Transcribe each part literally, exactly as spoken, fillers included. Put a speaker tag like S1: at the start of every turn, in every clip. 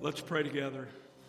S1: Let's pray together.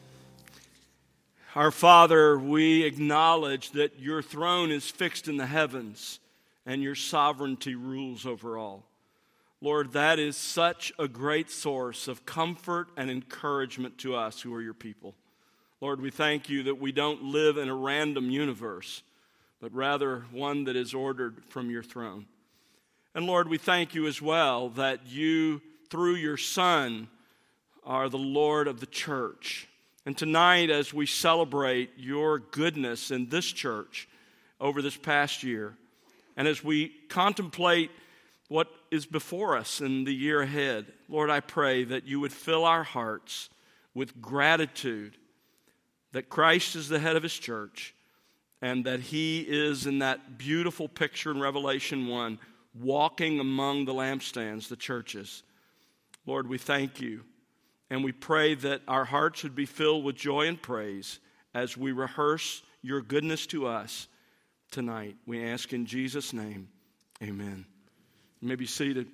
S1: Our Father, we acknowledge that your throne is fixed in the heavens and your sovereignty rules over all. Lord, that is such a great source of comfort and encouragement to us who are your people. Lord, we thank you that we don't live in a random universe, but rather one that is ordered from your throne. And Lord, we thank you as well that you, through your Son, are the Lord of the church. And tonight, as we celebrate your goodness in this church over this past year, and as we contemplate what is before us in the year ahead, Lord, I pray that you would fill our hearts with gratitude that Christ is the head of his church and that he is in that beautiful picture in Revelation one, walking among the lampstands, the churches. Lord, we thank you. And we pray that our hearts would be filled with joy and praise as we rehearse your goodness to us tonight. We ask in Jesus' name, amen. You may be seated.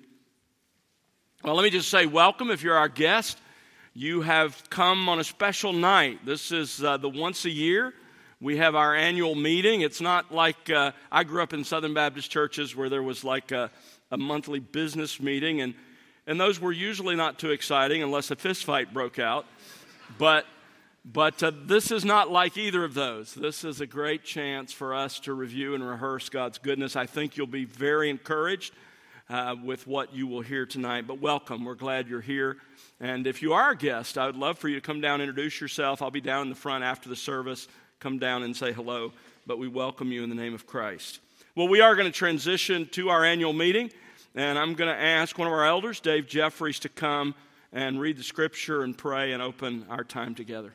S1: Well, let me just say welcome if you're our guest. You have come on a special night. This is uh, the once a year. We have our annual meeting. It's not like uh, I grew up in Southern Baptist churches where there was like a, a monthly business meeting, and And those were usually not too exciting unless a fist fight broke out. But but uh, this is not like either of those. This is a great chance for us to review and rehearse God's goodness. I think you'll be very encouraged uh, with what you will hear tonight. But welcome. We're glad you're here. And if you are a guest, I would love for you to come down and introduce yourself. I'll be down in the front after the service. Come down and say hello. But we welcome you in the name of Christ. Well, we are going to transition to our annual meeting. And I'm going to ask one of our elders, Dave Jeffries, to come and read the scripture and pray and open our time together.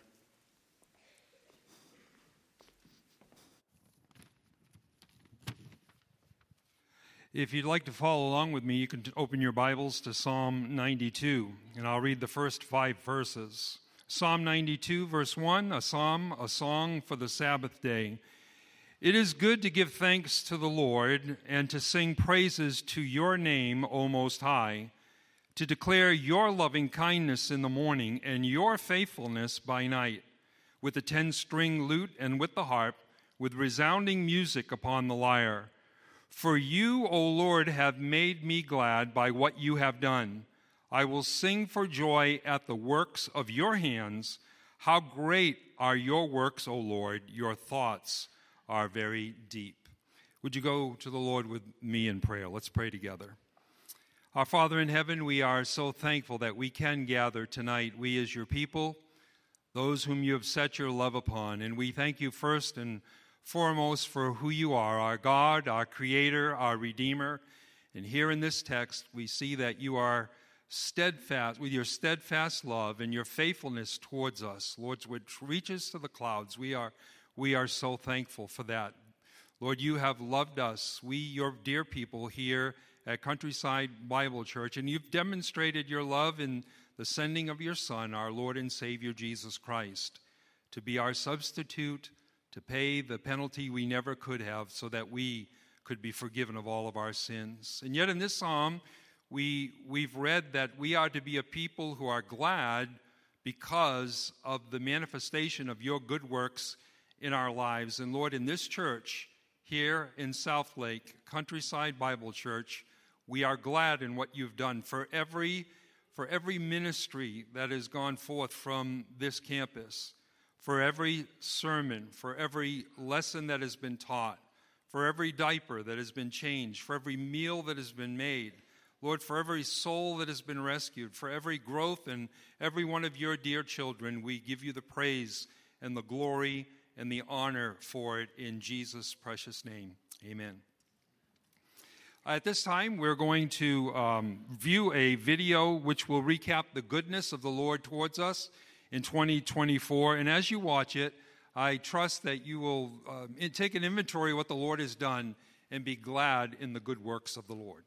S2: If you'd like to follow along with me, you can open your Bibles to Psalm ninety-two, and I'll read the first five verses. Psalm ninety-two, verse one, a psalm, a song for the Sabbath day. It is good to give thanks to the Lord and to sing praises to your name, O Most High, to declare your loving kindness in the morning and your faithfulness by night, with the ten-string lute and with the harp, with resounding music upon the lyre. For you, O Lord, have made me glad by what you have done. I will sing for joy at the works of your hands. How great are your works, O Lord, your thoughts are very deep. Would you go to the Lord with me in prayer? Let's pray together. Our Father in heaven, we are so thankful that we can gather tonight, we as your people, those whom you have set your love upon. And we thank you first and foremost for who you are, our God, our Creator, our Redeemer. And here in this text, we see that you are steadfast, with your steadfast love and your faithfulness towards us, Lord, which reaches to the clouds. We are We are so thankful for that. Lord, you have loved us, we, your dear people here at Countryside Bible Church, and you've demonstrated your love in the sending of your Son, our Lord and Savior, Jesus Christ, to be our substitute, to pay the penalty we never could have so that we could be forgiven of all of our sins. And yet in this psalm, we, we've read that we are to be a people who are glad because of the manifestation of your good works in our lives. And Lord, in this church here in South Lake, Countryside Bible Church, we are glad in what you've done for every for every ministry that has gone forth from this campus, for every sermon, for every lesson that has been taught, for every diaper that has been changed, for every meal that has been made. Lord, for every soul that has been rescued, for every growth in every one of your dear children, we give you the praise and the glory and the honor for it in Jesus' precious name. Amen. At this time, we're going to um, view a video which will recap the goodness of the Lord towards us in twenty twenty-four. And as you watch it, I trust that you will uh, take an inventory of what the Lord has done and be glad in the good works of the Lord.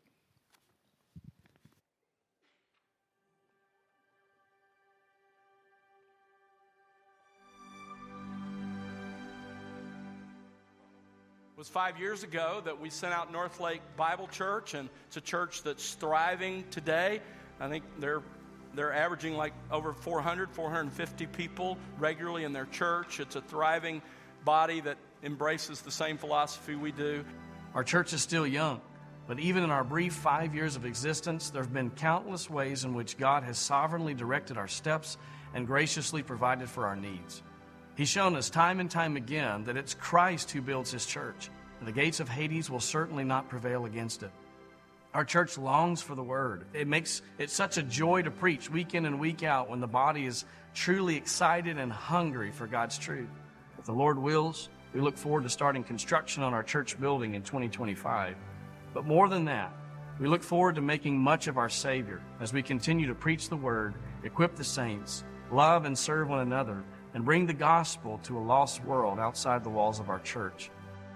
S1: It was five years ago that we sent out North Lake Bible Church, and it's a church that's thriving today. I think they're They're averaging like over four hundred, four hundred fifty people regularly in their church. It's a thriving body that embraces the same philosophy we do.
S3: Our church is still young, but even in our brief five years of existence, there have been countless ways in which God has sovereignly directed our steps and graciously provided for our needs. He's shown us time and time again that it's Christ who builds His church, and the gates of Hades will certainly not prevail against it. Our church longs for the Word. It makes it such a joy to preach week in and week out when the body is truly excited and hungry for God's truth. If the Lord wills, we look forward to starting construction on our church building in twenty twenty-five. But more than that, we look forward to making much of our Savior as we continue to preach the Word, equip the saints, love and serve one another, and bring the gospel to a lost world outside the walls of our church.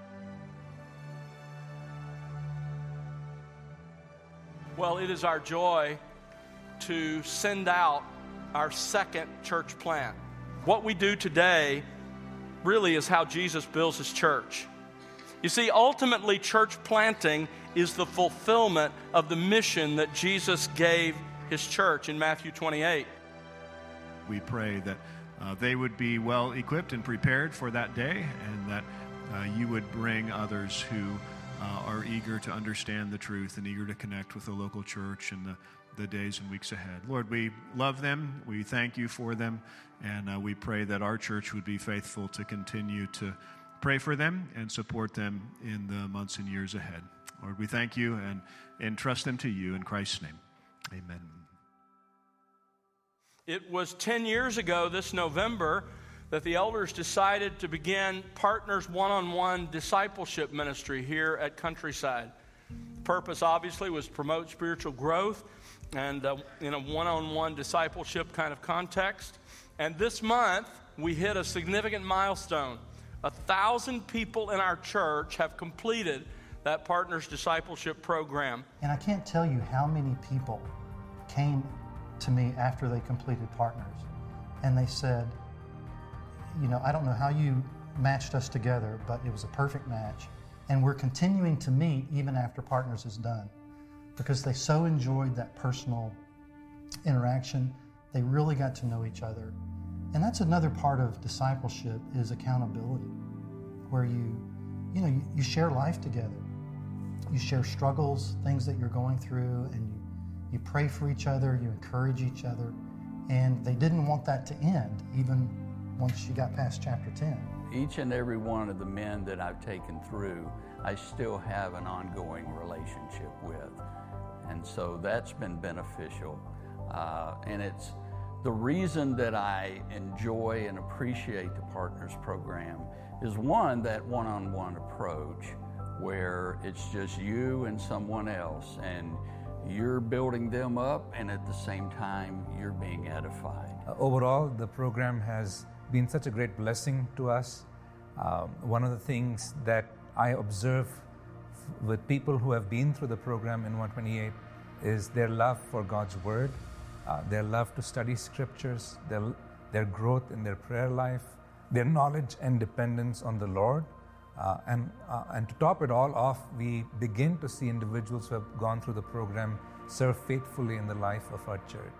S1: Well, it is our joy to send out our second church plant. What we do today really is how Jesus builds His church. You see, ultimately, church planting is the fulfillment of the mission that Jesus gave His church in Matthew twenty-eight.
S4: We pray that uh, they would be well equipped and prepared for that day, and that uh, you would bring others who uh, are eager to understand the truth and eager to connect with the local church in the, the days and weeks ahead. Lord, we love them. We thank you for them, and uh, we pray that our church would be faithful to continue to pray for them and support them in the months and years ahead. Lord, we thank you and entrust them to you in Christ's name. Amen.
S1: It was ten years ago this November that the elders decided to begin Partners One-on-One Discipleship Ministry here at Countryside. The purpose, obviously, was to promote spiritual growth and uh, in a one-on-one discipleship kind of context. And this month, we hit a significant milestone. A thousand people in our church have completed that Partners Discipleship Program.
S5: And I can't tell you how many people came to me after they completed Partners, and they said, you know, I don't know how you matched us together, but it was a perfect match. And we're continuing to meet even after Partners is done, because they so enjoyed that personal interaction. They really got to know each other. And that's another part of discipleship, is accountability, where you, you know, you, you share life together. You share struggles, things that you're going through, and you, you pray for each other, you encourage each other. And they didn't want that to end, even once you got past chapter ten.
S6: Each and every one of the men that I've taken through, I still have an ongoing relationship with. And so that's been beneficial. Uh, and it's the reason that I enjoy and appreciate the Partners program is, one, that one-on-one approach where it's just you and someone else, and you're building them up, and at the same time, you're being edified.
S7: Uh, overall, the program has been such a great blessing to us. Um, one of the things that I observe f- with people who have been through the program in one twenty-eight is their love for God's Word, uh, their love to study Scriptures, their, their growth in their prayer life, their knowledge and dependence on the Lord. Uh, and, uh, and to top it all off, we begin to see individuals who have gone through the program serve faithfully in the life of our church.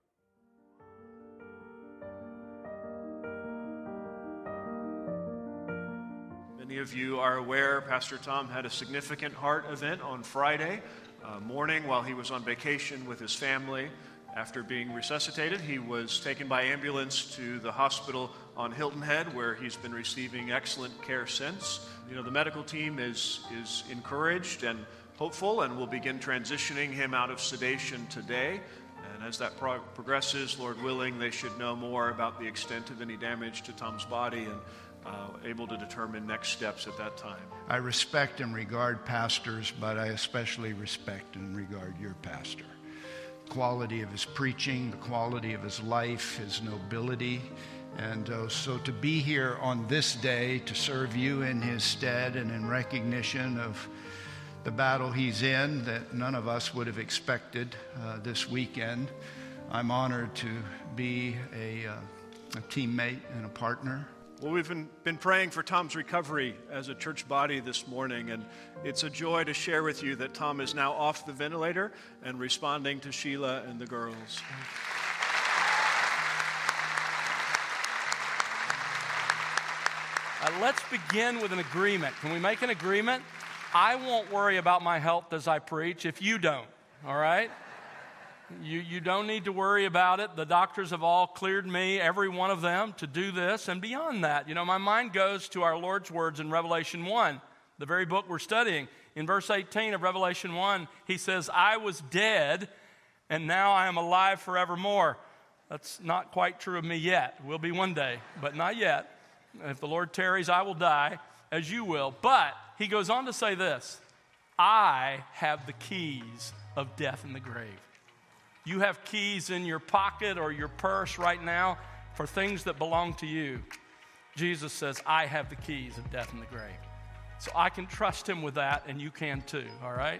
S8: Many of you are aware Pastor Tom had a significant heart event on Friday uh, morning while he was on vacation with his family. After being resuscitated, he was taken by ambulance to the hospital on Hilton Head, where he's been receiving excellent care since. You know, the medical team is, is encouraged and hopeful, and will begin transitioning him out of sedation today. And as that pro- progresses, Lord willing, they should know more about the extent of any damage to Tom's body and uh, able to determine next steps at that time.
S9: I respect and regard pastors, but I especially respect and regard your pastor. The quality of his preaching, the quality of his life, his nobility. And uh, so to be here on this day to serve you in his stead and in recognition of the battle he's in that none of us would have expected uh, this weekend, I'm honored to be a, uh, a teammate and a partner.
S8: Well, we've been, been praying for Tom's recovery as a church body this morning, and it's a joy to share with you that Tom is now off the ventilator and responding to Sheila and the girls.
S1: Uh, let's begin with an agreement. Can we make an agreement? I won't worry about my health as I preach if you don't, all right? You, you don't need to worry about it. The doctors have all cleared me, every one of them, to do this. And beyond that, you know, my mind goes to our Lord's words in Revelation one, the very book we're studying. In verse eighteen of Revelation one, he says, I was dead, and now I am alive forevermore. That's not quite true of me yet. Will be one day, but not yet. If the Lord tarries, I will die, as you will. But he goes on to say this, I have the keys of death and the grave. You have keys in your pocket or your purse right now for things that belong to you. Jesus says, I have the keys of death and the grave. So I can trust him with that, and you can too, all right?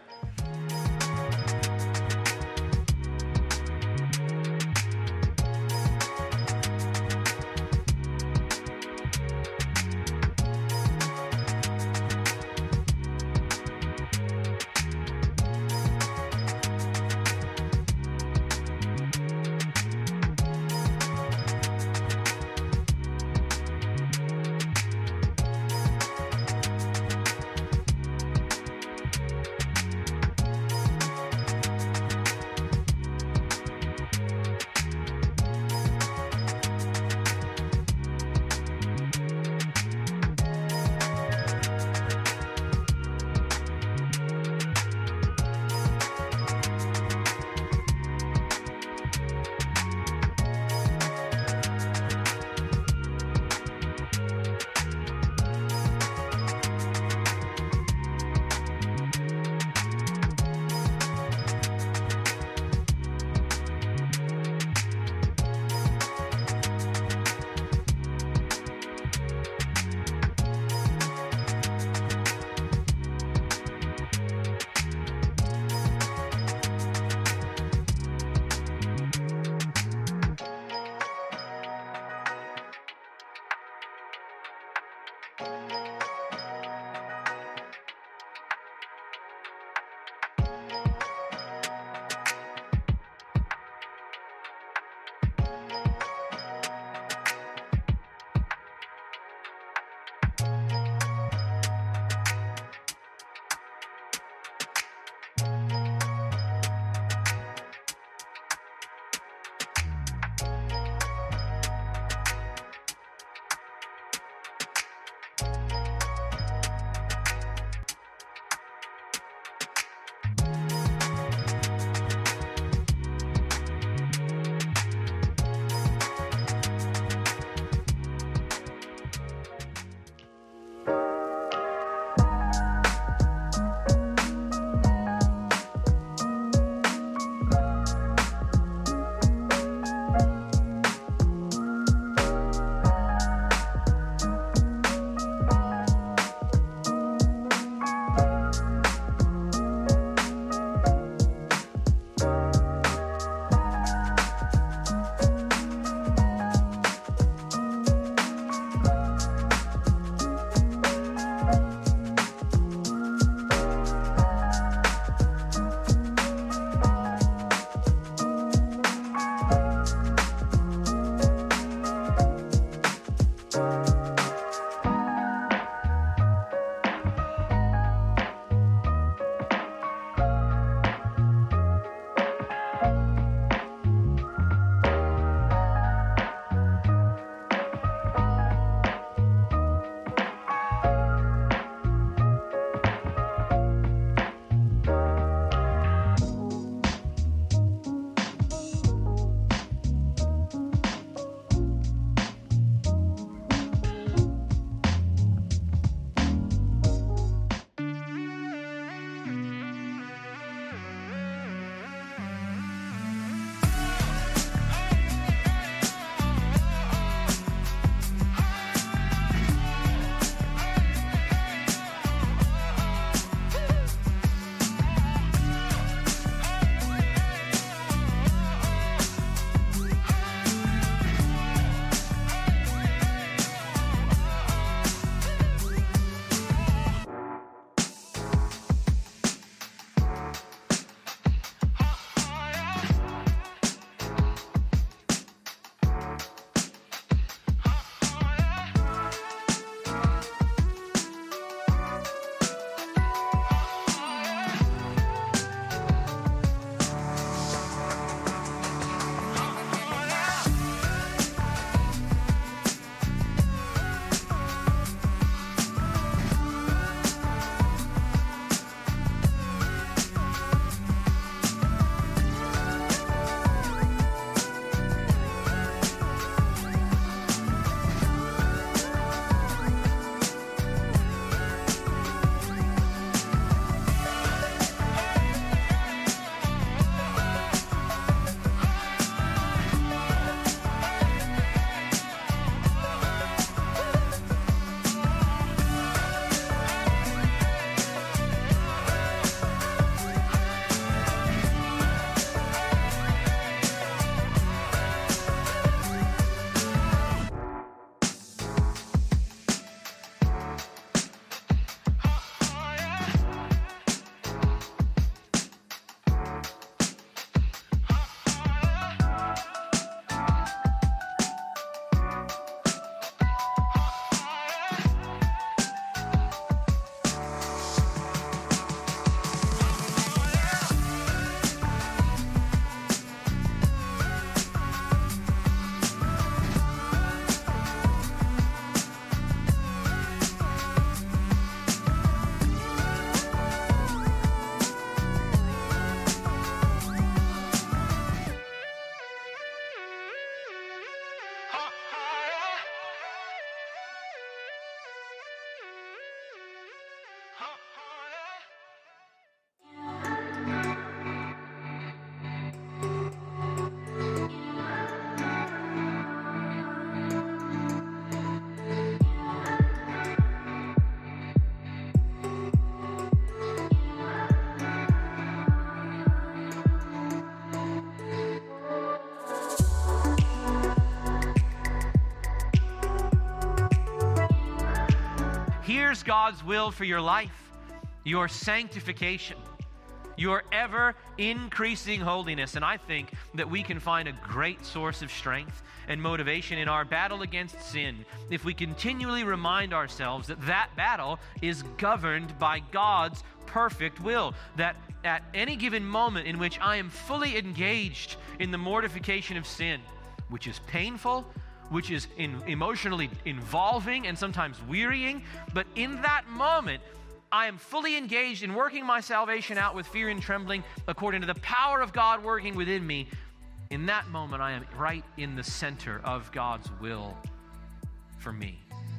S10: Here's God's will for your life, your sanctification, your ever increasing holiness. And I think that we can find a great source of strength and motivation in our battle against sin if we continually remind ourselves that that battle is governed by God's perfect will, that at any given moment in which I am fully engaged in the mortification of sin, which is painful, which is in emotionally involving and sometimes wearying, but in that moment, I am fully engaged in working my salvation out with fear and trembling according to the power of God working within me. In that moment, I am right in the center of God's will for me.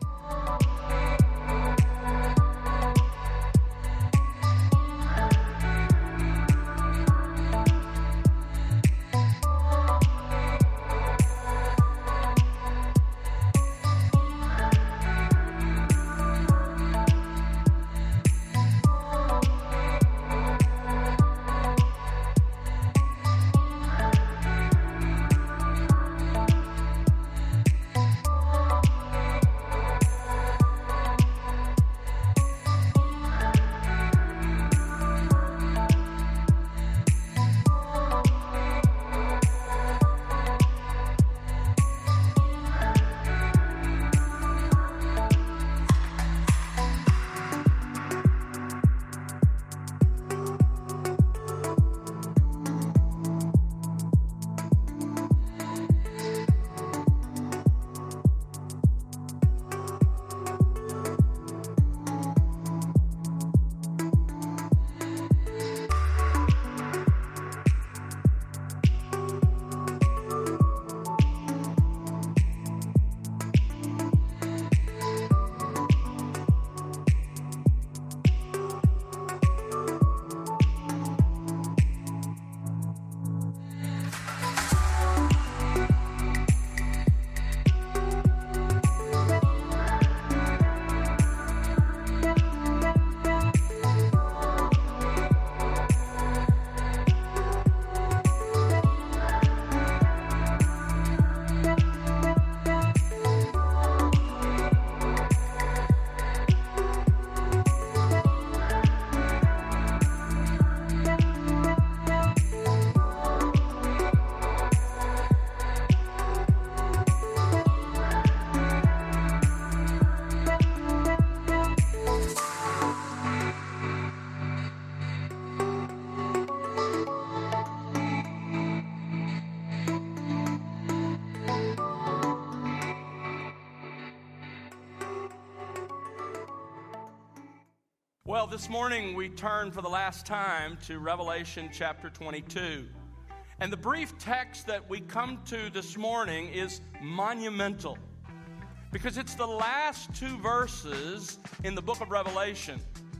S1: Well, this morning we turn for the last time to Revelation chapter twenty-two. And the brief text that we come to this morning is monumental because it's the last two verses in the book of Revelation,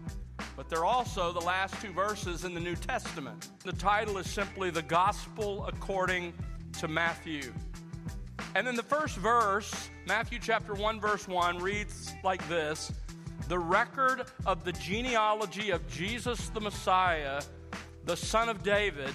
S1: but they're also the last two verses in the New Testament. The title is simply The Gospel According to Matthew. And then the first verse, Matthew chapter one, verse one, reads like this: the record of the genealogy of Jesus the Messiah, the son of David,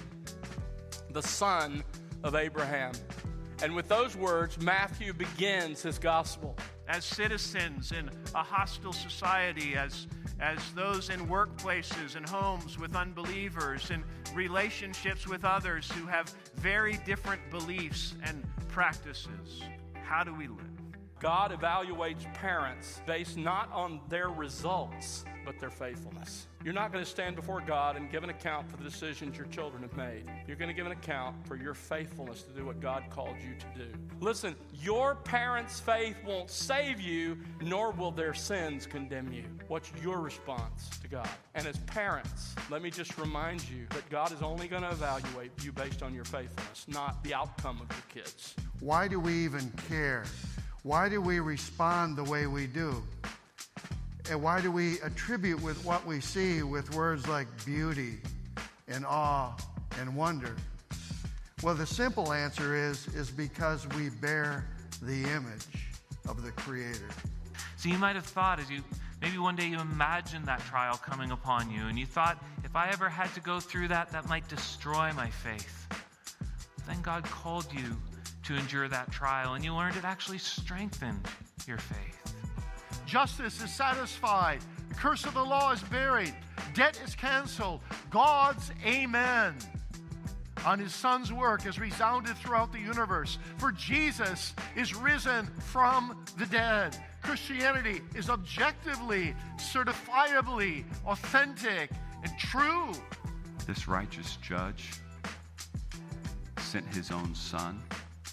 S1: the son of Abraham. And with those words, Matthew begins his gospel.
S8: As citizens in a hostile society, as, as those in workplaces and homes with unbelievers, and relationships with others who have very different beliefs and practices, how do we live?
S1: God evaluates parents based not on their results, but their faithfulness. You're not going to stand before God and give an account for the decisions your children have made. You're going to give an account for your faithfulness to do what God called you to do. Listen, your parents' faith won't save you, nor will their sins condemn you. What's your response to God? And as parents, let me just remind you that God is only going to evaluate you based on your faithfulness, not the outcome of your kids.
S11: Why do we even care? Why do we respond the way we do? And why do we attribute with what we see with words like beauty and awe and wonder? Well, the simple answer is, is because we bear the image of the Creator.
S10: So you might have thought, as you maybe one day you imagined that trial coming upon you, and you thought, if I ever had to go through that, that might destroy my faith. Then God called you to endure that trial, and you learned it actually strengthened your faith.
S11: Justice is satisfied. The curse of the law is buried. Debt is canceled. God's amen on his Son's work has resounded throughout the universe. For Jesus is risen from the dead. Christianity is objectively, certifiably authentic and true.
S12: This righteous judge sent his own Son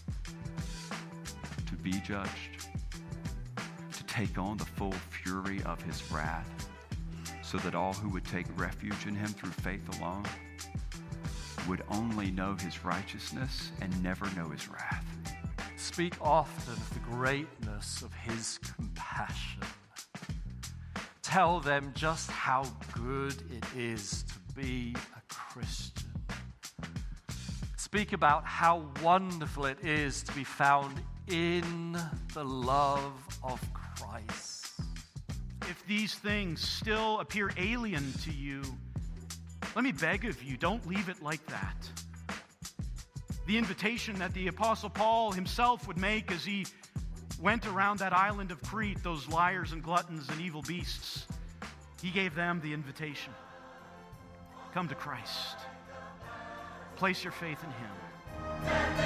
S12: to be judged, to take on the full fury of his wrath, so that all who would take refuge in him through faith alone would only know his righteousness and never know his wrath.
S13: Speak often of the greatness of his compassion. Tell them just how good it is to be a Christian. Speak about how wonderful it is to be found in the love of Christ.
S14: If these things still appear alien to you, let me beg of you, don't leave it like that. The invitation that the Apostle Paul himself would make as he went around that island of Crete, those liars and gluttons and evil beasts, he gave them the invitation. Come to Christ. Place your faith in him.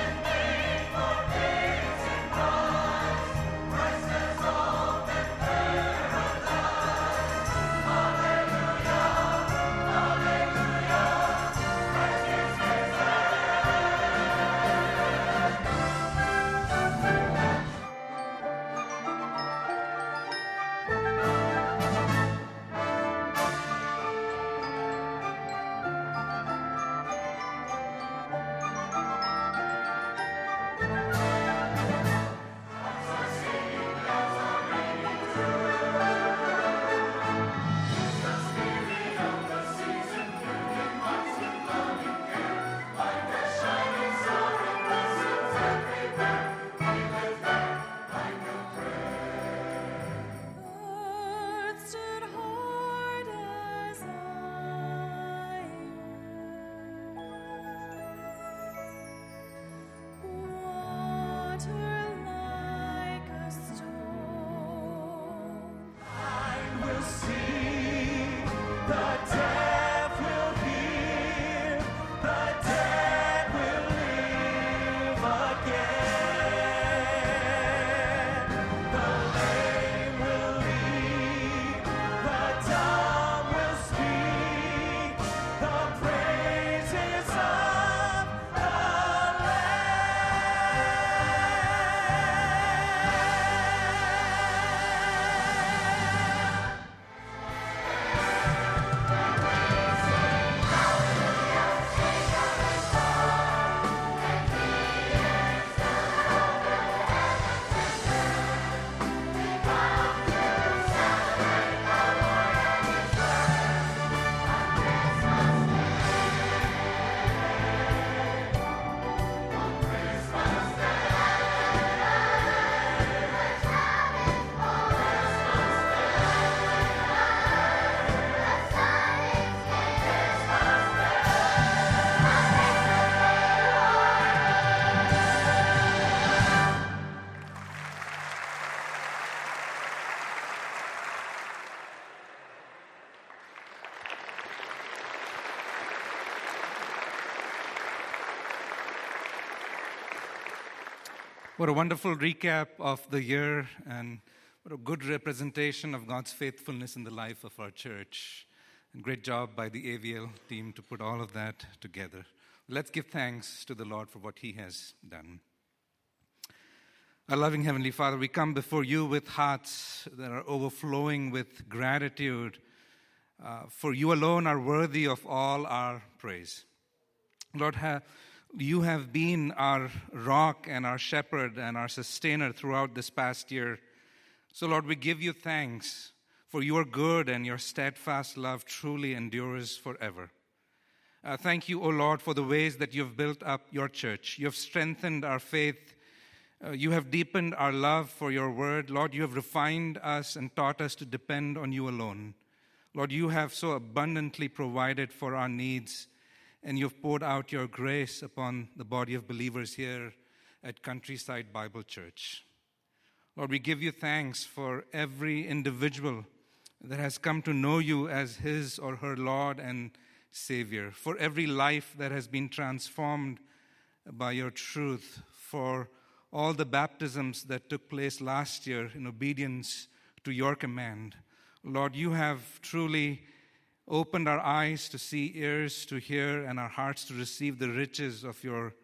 S7: What a wonderful recap of the year, and what a good representation of God's faithfulness in the life of our church. And great job by the A V L team to put all of that together. Let's give thanks to the Lord for what he has done. Our loving Heavenly Father, we come before you with hearts that are overflowing with gratitude, uh, for you alone are worthy of all our praise. Lord, have you have been our rock and our shepherd and our sustainer throughout this past year. So, Lord, we give you thanks, for you are good and your steadfast love truly endures forever. Uh, thank you, O Lord, for the ways that you have built up your church. You have strengthened our faith. Uh, you have deepened our love for your word. Lord, you have refined us and taught us to depend on you alone. Lord, you have so abundantly provided for our needs, and you've poured out your grace upon the body of believers here at Countryside Bible Church. Lord, we give you thanks for every individual that has come to know you as his or her Lord and Savior, for every life that has been transformed by your truth, for all the baptisms that took place last year in obedience to your command. Lord, you have truly opened our eyes to see, ears to hear, and our hearts to receive the riches of your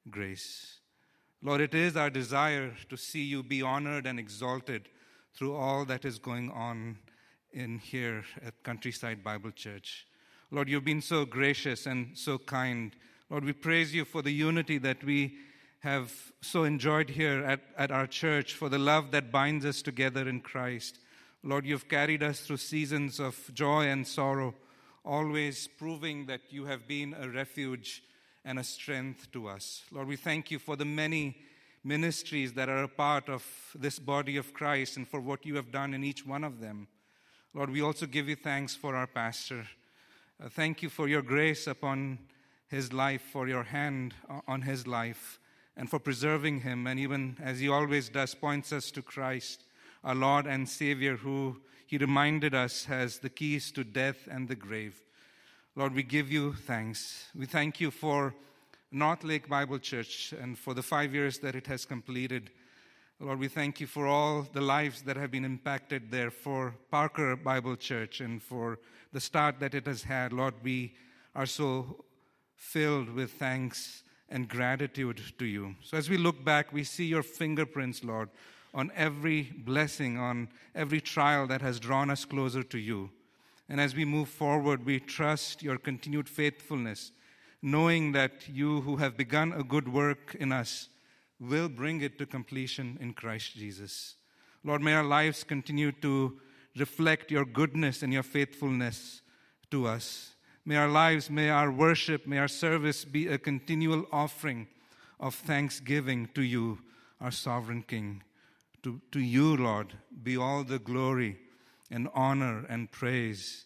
S7: grace. Lord, it is our desire to see you be honored and exalted through all that is going on in here at Countryside Bible Church. Lord, you've been so gracious and so kind. Lord, we praise you for the unity that we have so enjoyed here at, at our church, for the love that binds us together in Christ. Lord, you've carried us through seasons of joy and sorrow, always proving that you have been a refuge and a strength to us. Lord, we thank you for the many ministries that are a part of this body of Christ and for what you have done in each one of them. Lord, we also give you thanks for our pastor. Uh, thank you for your grace upon his life, for your hand on his life, and for preserving him, and even as he always does, points us to Christ, our Lord and Savior, who he reminded us has the keys to death and the grave. Lord, we give you thanks. We thank you for North Lake Bible Church and for the five years that it has completed. Lord, we thank you for all the lives that have been impacted there, for Parker Bible Church and for the start that it has had. Lord, we are so filled with thanks and gratitude to you. So as we look back, we see your fingerprints, Lord, on every blessing, on every trial that has drawn us closer to you. And as we move forward, we trust your continued faithfulness, knowing that you who have begun a good work in us will bring it to completion in Christ Jesus. Lord, may our lives continue to reflect your goodness and your faithfulness to us. May our lives, may our worship, may our service be a continual offering of thanksgiving to you, our sovereign King. To, to you, Lord, be all the glory and honor and praise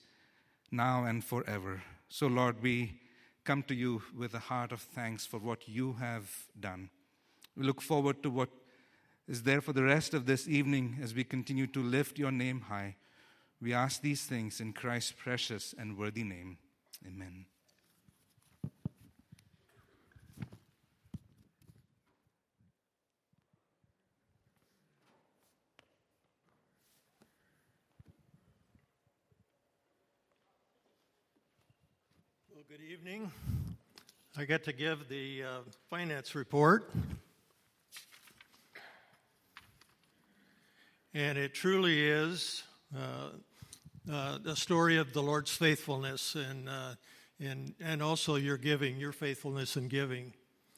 S7: now and forever. So, Lord, we come to you with a heart of thanks for what you have done. We look forward to what is there for the rest of this evening as we continue to lift your name high. We ask these things in Christ's precious and worthy name. Amen.
S15: Well, good evening. I get to give the uh, finance report. And it truly is uh, uh, the story of the Lord's faithfulness and, uh, and, and also your giving, your faithfulness in giving.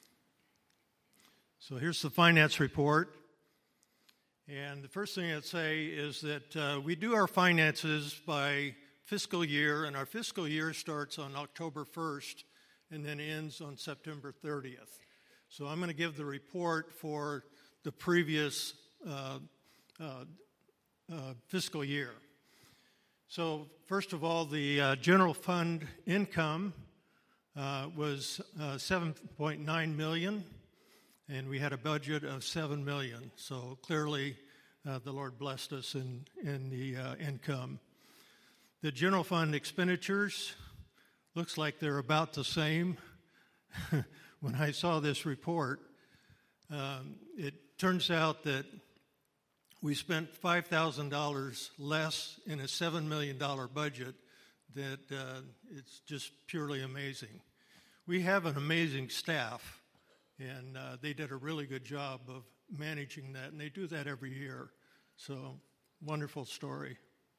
S15: So here's the finance report. And the first thing I'd say is that uh, we do our finances by fiscal year, and our fiscal year starts on October first and then ends on September thirtieth. So I'm going to give the report for the previous uh, uh, uh, fiscal year. So first of all, the uh, general fund income uh, was uh, seven point nine million dollars, and we had a budget of seven million dollars. So clearly, uh, the Lord blessed us in, in the uh, income. The general fund expenditures looks like they're about the same. When I saw this report, um, it turns out that we spent five thousand dollars less in a seven million dollars budget. That uh, it's just purely amazing. We have an amazing staff, and uh, they did a really good job of managing that, and they do that every year. So, wonderful story.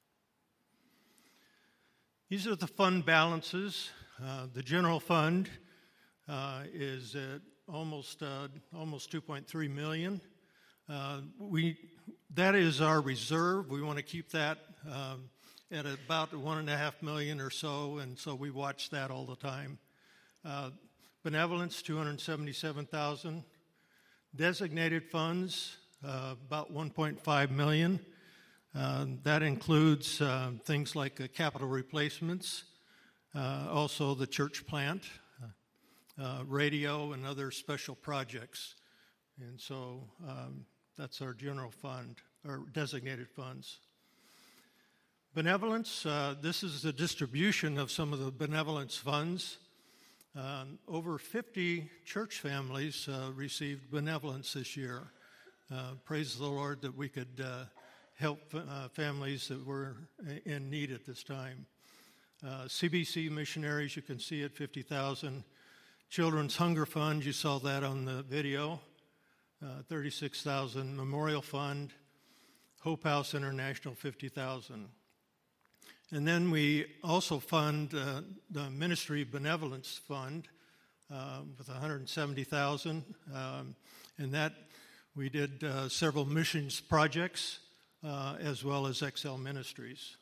S15: These are the fund balances. Uh, the general fund uh, is at almost uh, almost two point three million dollars. Uh, we that is our reserve. We want to keep that um, at about one and a half million or so, and so we watch that all the time. Uh, benevolence, two hundred seventy-seven thousand. Designated funds, uh, about one point five million. Uh, that includes uh, things like uh, capital replacements, uh, also the church plant, uh, uh, radio, and other special projects. And so um, That's our general fund, or designated funds. Benevolence, uh, this is the distribution of some of the benevolence funds. Um, over fifty church families uh, received benevolence this year. Uh, praise the Lord that we could uh, help uh, families that were in need at this time. Uh, C B C missionaries, you can see at fifty thousand. Children's Hunger Fund, you saw that on the video, uh, thirty-six thousand. Memorial Fund, Hope House International, fifty thousand. And then we also fund uh, the Ministry Benevolence Fund uh, with one hundred seventy thousand. Um, and that we did uh, several missions projects uh, as well as X L Ministries.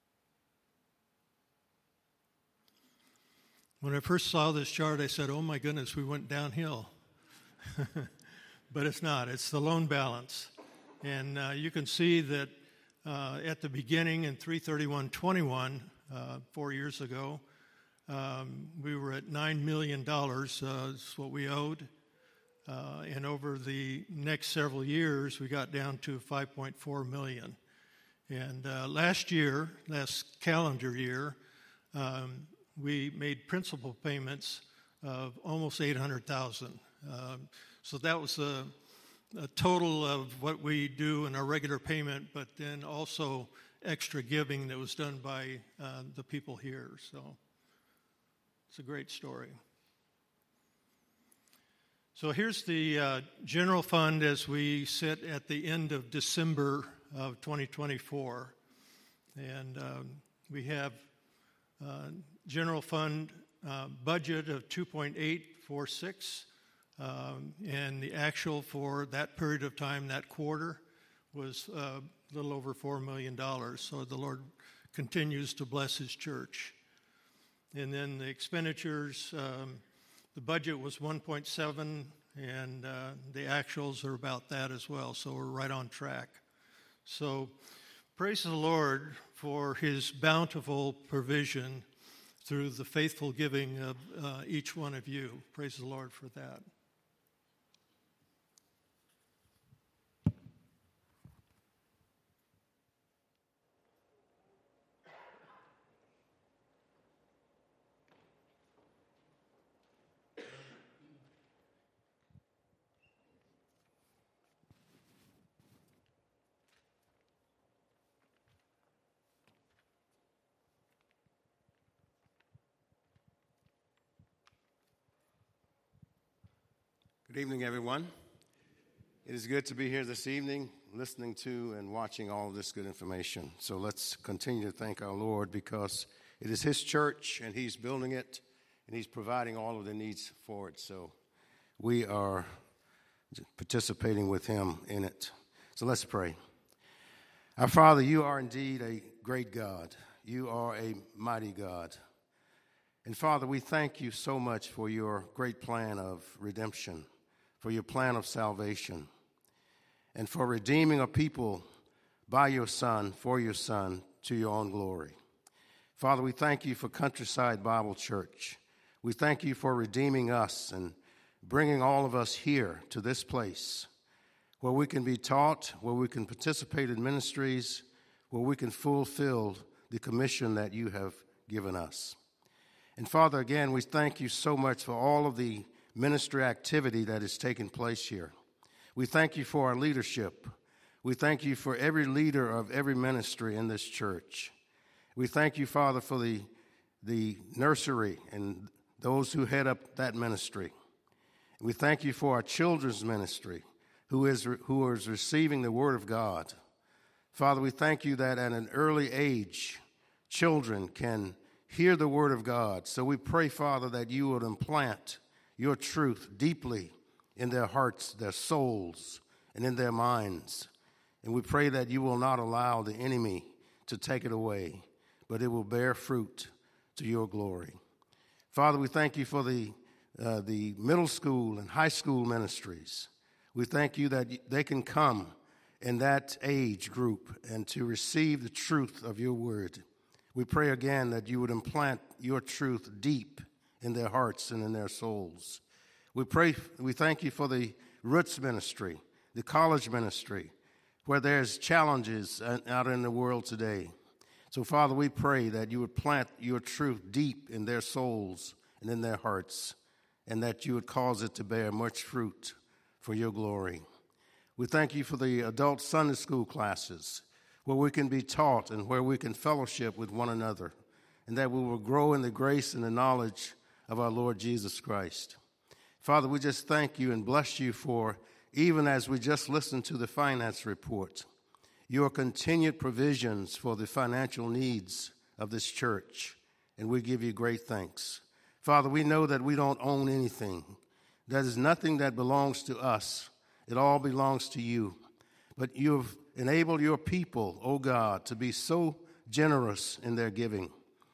S15: When I first saw this chart, I said, oh my goodness, we went downhill. But it's not. It's the loan balance. And uh, you can see that uh, at the beginning in three thirty-one twenty-one, uh, four years ago, um, we were at nine million dollars. Uh, is what we owed. Uh, and over the next several years, we got down to five point four million dollars. And uh, last year, last calendar year, um, we made principal payments of almost eight hundred thousand dollars. Um, so that was a, a total of what we do in our regular payment, but then also extra giving that was done by uh, the people here. So it's a great story. So here's the uh, general fund as we sit at the end of December of twenty twenty-four. And um, we have uh, general fund uh, budget of two point eight four six, um, and the actual for that period of time, that quarter, was uh, a little over four million dollars. So the Lord continues to bless His church. And then the expenditures, um, the budget was one point seven, and uh, the actuals are about that as well, so we're right on track. So praise the Lord for His bountiful provision through the faithful giving of uh, each one of you. Praise the Lord for that.
S16: Good evening, everyone. It is good to be here this evening, listening to and watching all of this good information. So let's continue to thank our Lord, because it is His church, and He's building it, and He's providing all of the needs for it. So we are participating with Him in it. So let's pray. Our Father, You are indeed a great God. You are a mighty God. And Father, we thank You so much for Your great plan of redemption, for Your plan of salvation, and for redeeming a people by Your Son, for Your Son, to Your own glory. Father, we thank You for Countryside Bible Church. We thank You for redeeming us and bringing all of us here to this place where we can be taught, where we can participate in ministries, where we can fulfill the commission that You have given us. And Father, again, we thank You so much for all of the ministry activity that is taking place here. We thank You for our leadership. We thank You for every leader of every ministry in this church. We thank You, Father, for the, the nursery and those who head up that ministry. We thank You for our children's ministry, who is, who is receiving the Word of God. Father, we thank You that at an early age, children can hear the Word of God. So we pray, Father, that You would implant Your truth deeply in their hearts, their souls, and in their minds. And we pray that You will not allow the enemy to take it away, but it will bear fruit to Your glory. Father, we thank You for the, uh, the middle school and high school ministries. We thank You that they can come in that age group and to receive the truth of Your word. We pray again that You would implant Your truth deep in their hearts and in their souls. We pray, we thank You for the Roots ministry the college ministry, where there's challenges out in the world today. So, Father, we pray that you would plant your truth deep in their souls and in their hearts, and that you would cause it to bear much fruit for your glory. We thank you for the adult Sunday school classes, where we can be taught and where we can fellowship with one another, and that we will grow in the grace and the knowledge of our Lord Jesus Christ. Father, we just thank you and bless you for, even as we just listened to the finance report, your continued provisions for the financial needs of this church, and we give you great thanks. Father, we know that we don't own anything. There is nothing that belongs to us. It all belongs to you. But you've enabled your people, oh God, to be so generous in their giving,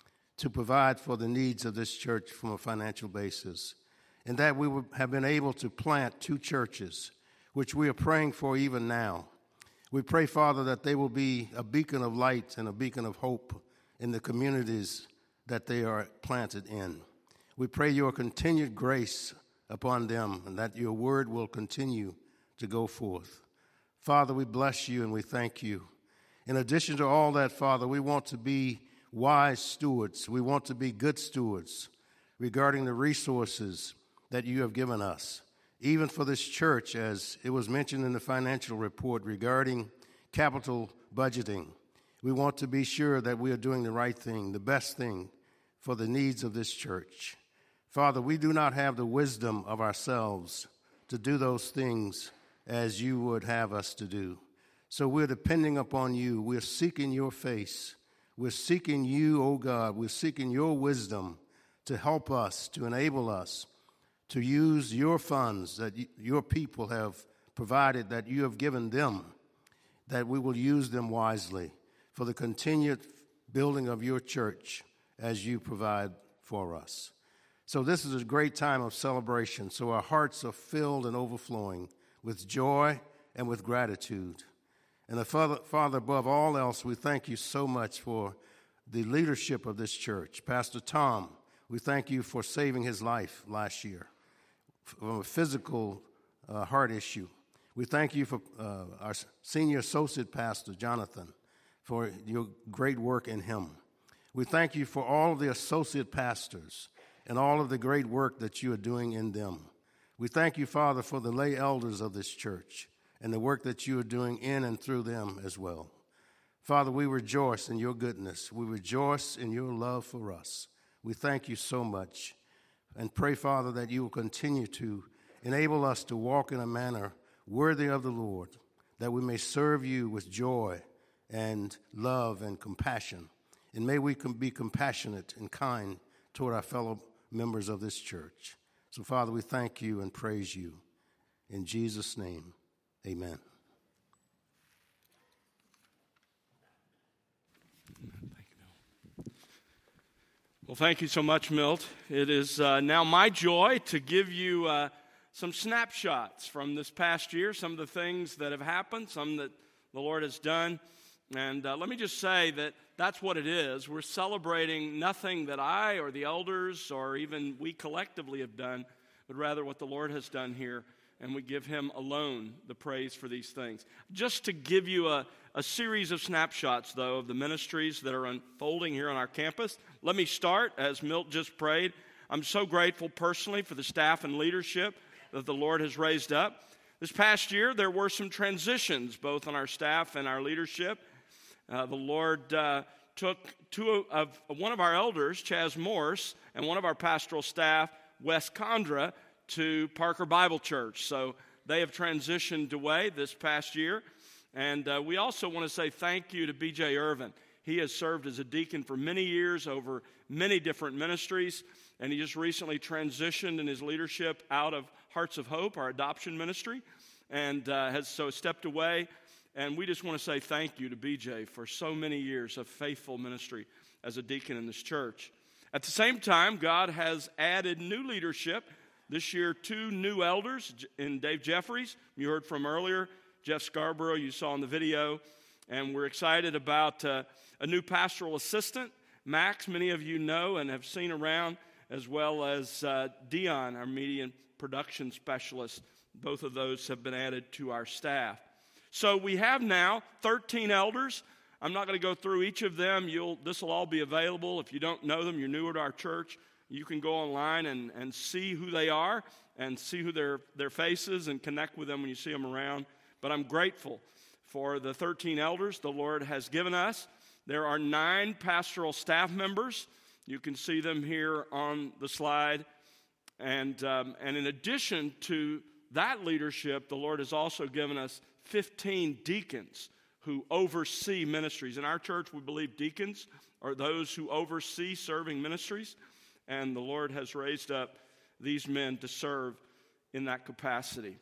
S16: to provide for the needs of this church from a financial basis, and that we have been able to plant two churches, which we are praying for even now. We pray, Father, that they will be a beacon of light and a beacon of hope in the communities that they are planted in. We pray your continued grace upon them and that your word will continue to go forth. Father, we bless you and we thank you. In addition to all that, Father, we want to be wise stewards. We want to be good stewards regarding the resources that you have given us. Even for this church, as it was mentioned in the financial report regarding capital budgeting, we want to be sure that we are doing the right thing, the best thing for the needs of this church. Father, we do not have the wisdom of ourselves to do those things as you would have us to do. So we're depending upon you. We're seeking your face. We're seeking you, oh God. We're seeking your wisdom to help us, to enable us to use your funds that your people have provided, that you have given them, that we will use them wisely for the continued building of your church as you provide for us. So this is a great time of celebration, so our hearts are filled and overflowing with joy and with gratitude. And Father, Father, above all else, we thank you so much for the leadership of this church. Pastor Tom, we thank you for saving his life last year from a physical uh, heart issue. We thank you for uh, our senior associate pastor, Jonathan, for your great work in him. We thank you for all of the associate pastors and all of the great work that you are doing in them. We thank you, Father, for the lay elders of this church and the work that you are doing in and through them as well. Father, we rejoice in your goodness. We rejoice in your love for us. We thank you so much and pray, Father, that you will continue to enable us to walk in a manner worthy of the Lord, that we may serve you with joy and love and compassion. And may we be compassionate and kind toward our fellow members of this church. So, Father, we thank you and praise you. In Jesus' name, amen.
S1: Well, thank you so much, Milt. It is uh, now my joy to give you uh, some snapshots from this past year, some of the things that have happened, some that the Lord has done. And uh, let me just say that that's what it is. We're celebrating nothing that I or the elders or even we collectively have done, but rather what the Lord has done here, and we give him alone the praise for these things. Just to give you a, a series of snapshots, though, of the ministries that are unfolding here on our campus. Let me start, as Milt just prayed. I'm so grateful personally for the staff and leadership that the Lord has raised up. This past year, there were some transitions, both on our staff and our leadership. Uh, the Lord uh, took two of, of one of our elders, Chaz Morse, and one of our pastoral staff, Wes Condra, to Parker Bible Church. So they have transitioned away this past year. And uh, we also want to say thank you to B J Irvin. He has served as a deacon for many years over many different ministries, and he just recently transitioned in his leadership out of Hearts of Hope, our adoption ministry, and uh, has so stepped away. And we just want to say thank you to B J for so many years of faithful ministry as a deacon in this church. At the same time, God has added new leadership. This year, two new elders in Dave Jeffries, you heard from earlier, Jeff Scarborough, you saw in the video, and we're excited about uh, a new pastoral assistant, Max, many of you know and have seen around, as well as uh, Dion, our media and production specialist, both of those have been added to our staff. So we have now thirteen elders. I'm not going to go through each of them. You'll, this will all be available. If you don't know them, you're newer to our church, you can go online and, and see who they are and see who their, their faces and connect with them when you see them around. But I'm grateful for the thirteen elders the Lord has given us. There are nine pastoral staff members. You can see them here on the slide. And, um, and in addition to that leadership, the Lord has also given us fifteen deacons who oversee ministries. In our church, we believe deacons are those who oversee serving ministries. And the Lord has raised up these men to serve in that capacity.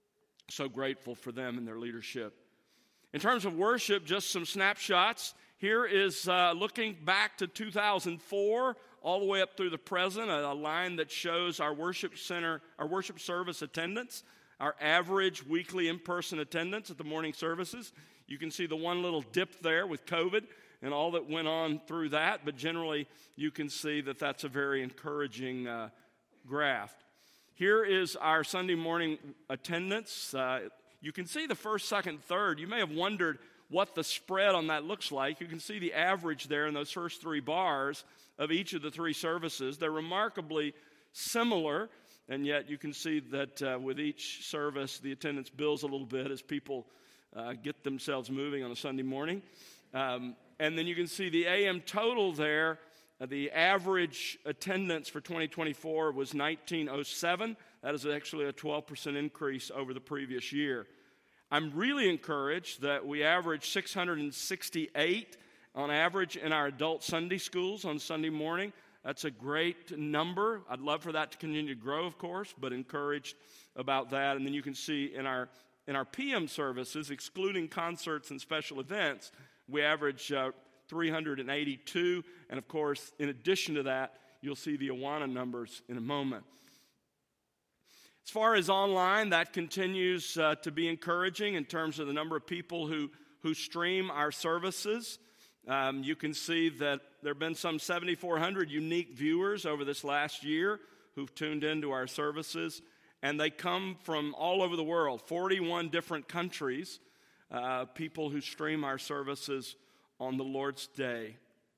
S1: So grateful for them and their leadership. In terms of worship, just some snapshots. Here is uh, looking back to two thousand four, all the way up through the present, a, a line that shows our worship center, our worship service attendance, our average weekly in-person attendance at the morning services. You can see the one little dip there with COVID and all that went on through that, but generally you can see that that's a very encouraging uh, graph. Here is our Sunday morning attendance. Uh, you can see the first, second, third. You may have wondered what the spread on that looks like. You can see the average there in those first three bars of each of the three services. They're remarkably similar, and yet you can see that uh, with each service, the attendance builds a little bit as people uh, get themselves moving on a Sunday morning. Um, and then you can see the A M total there. Uh, the average attendance for twenty twenty-four was nineteen oh seven. That is actually a twelve percent increase over the previous year. I'm really encouraged that we average six hundred sixty-eight on average in our adult Sunday schools on Sunday morning. That's a great number. I'd love for that to continue to grow, of course, but encouraged about that. And then you can see in our in our P M services, excluding concerts and special events, we average uh, three hundred eighty-two. And, of course, in addition to that, you'll see the Awana numbers in a moment. As far as online, that continues uh, to be encouraging in terms of the number of people who, who stream our services. Um, you can see that there have been some seven thousand four hundred unique viewers over this last year who've tuned into our services, and they come from all over the world, forty-one different countries, uh, people who stream our services on the Lord's Day.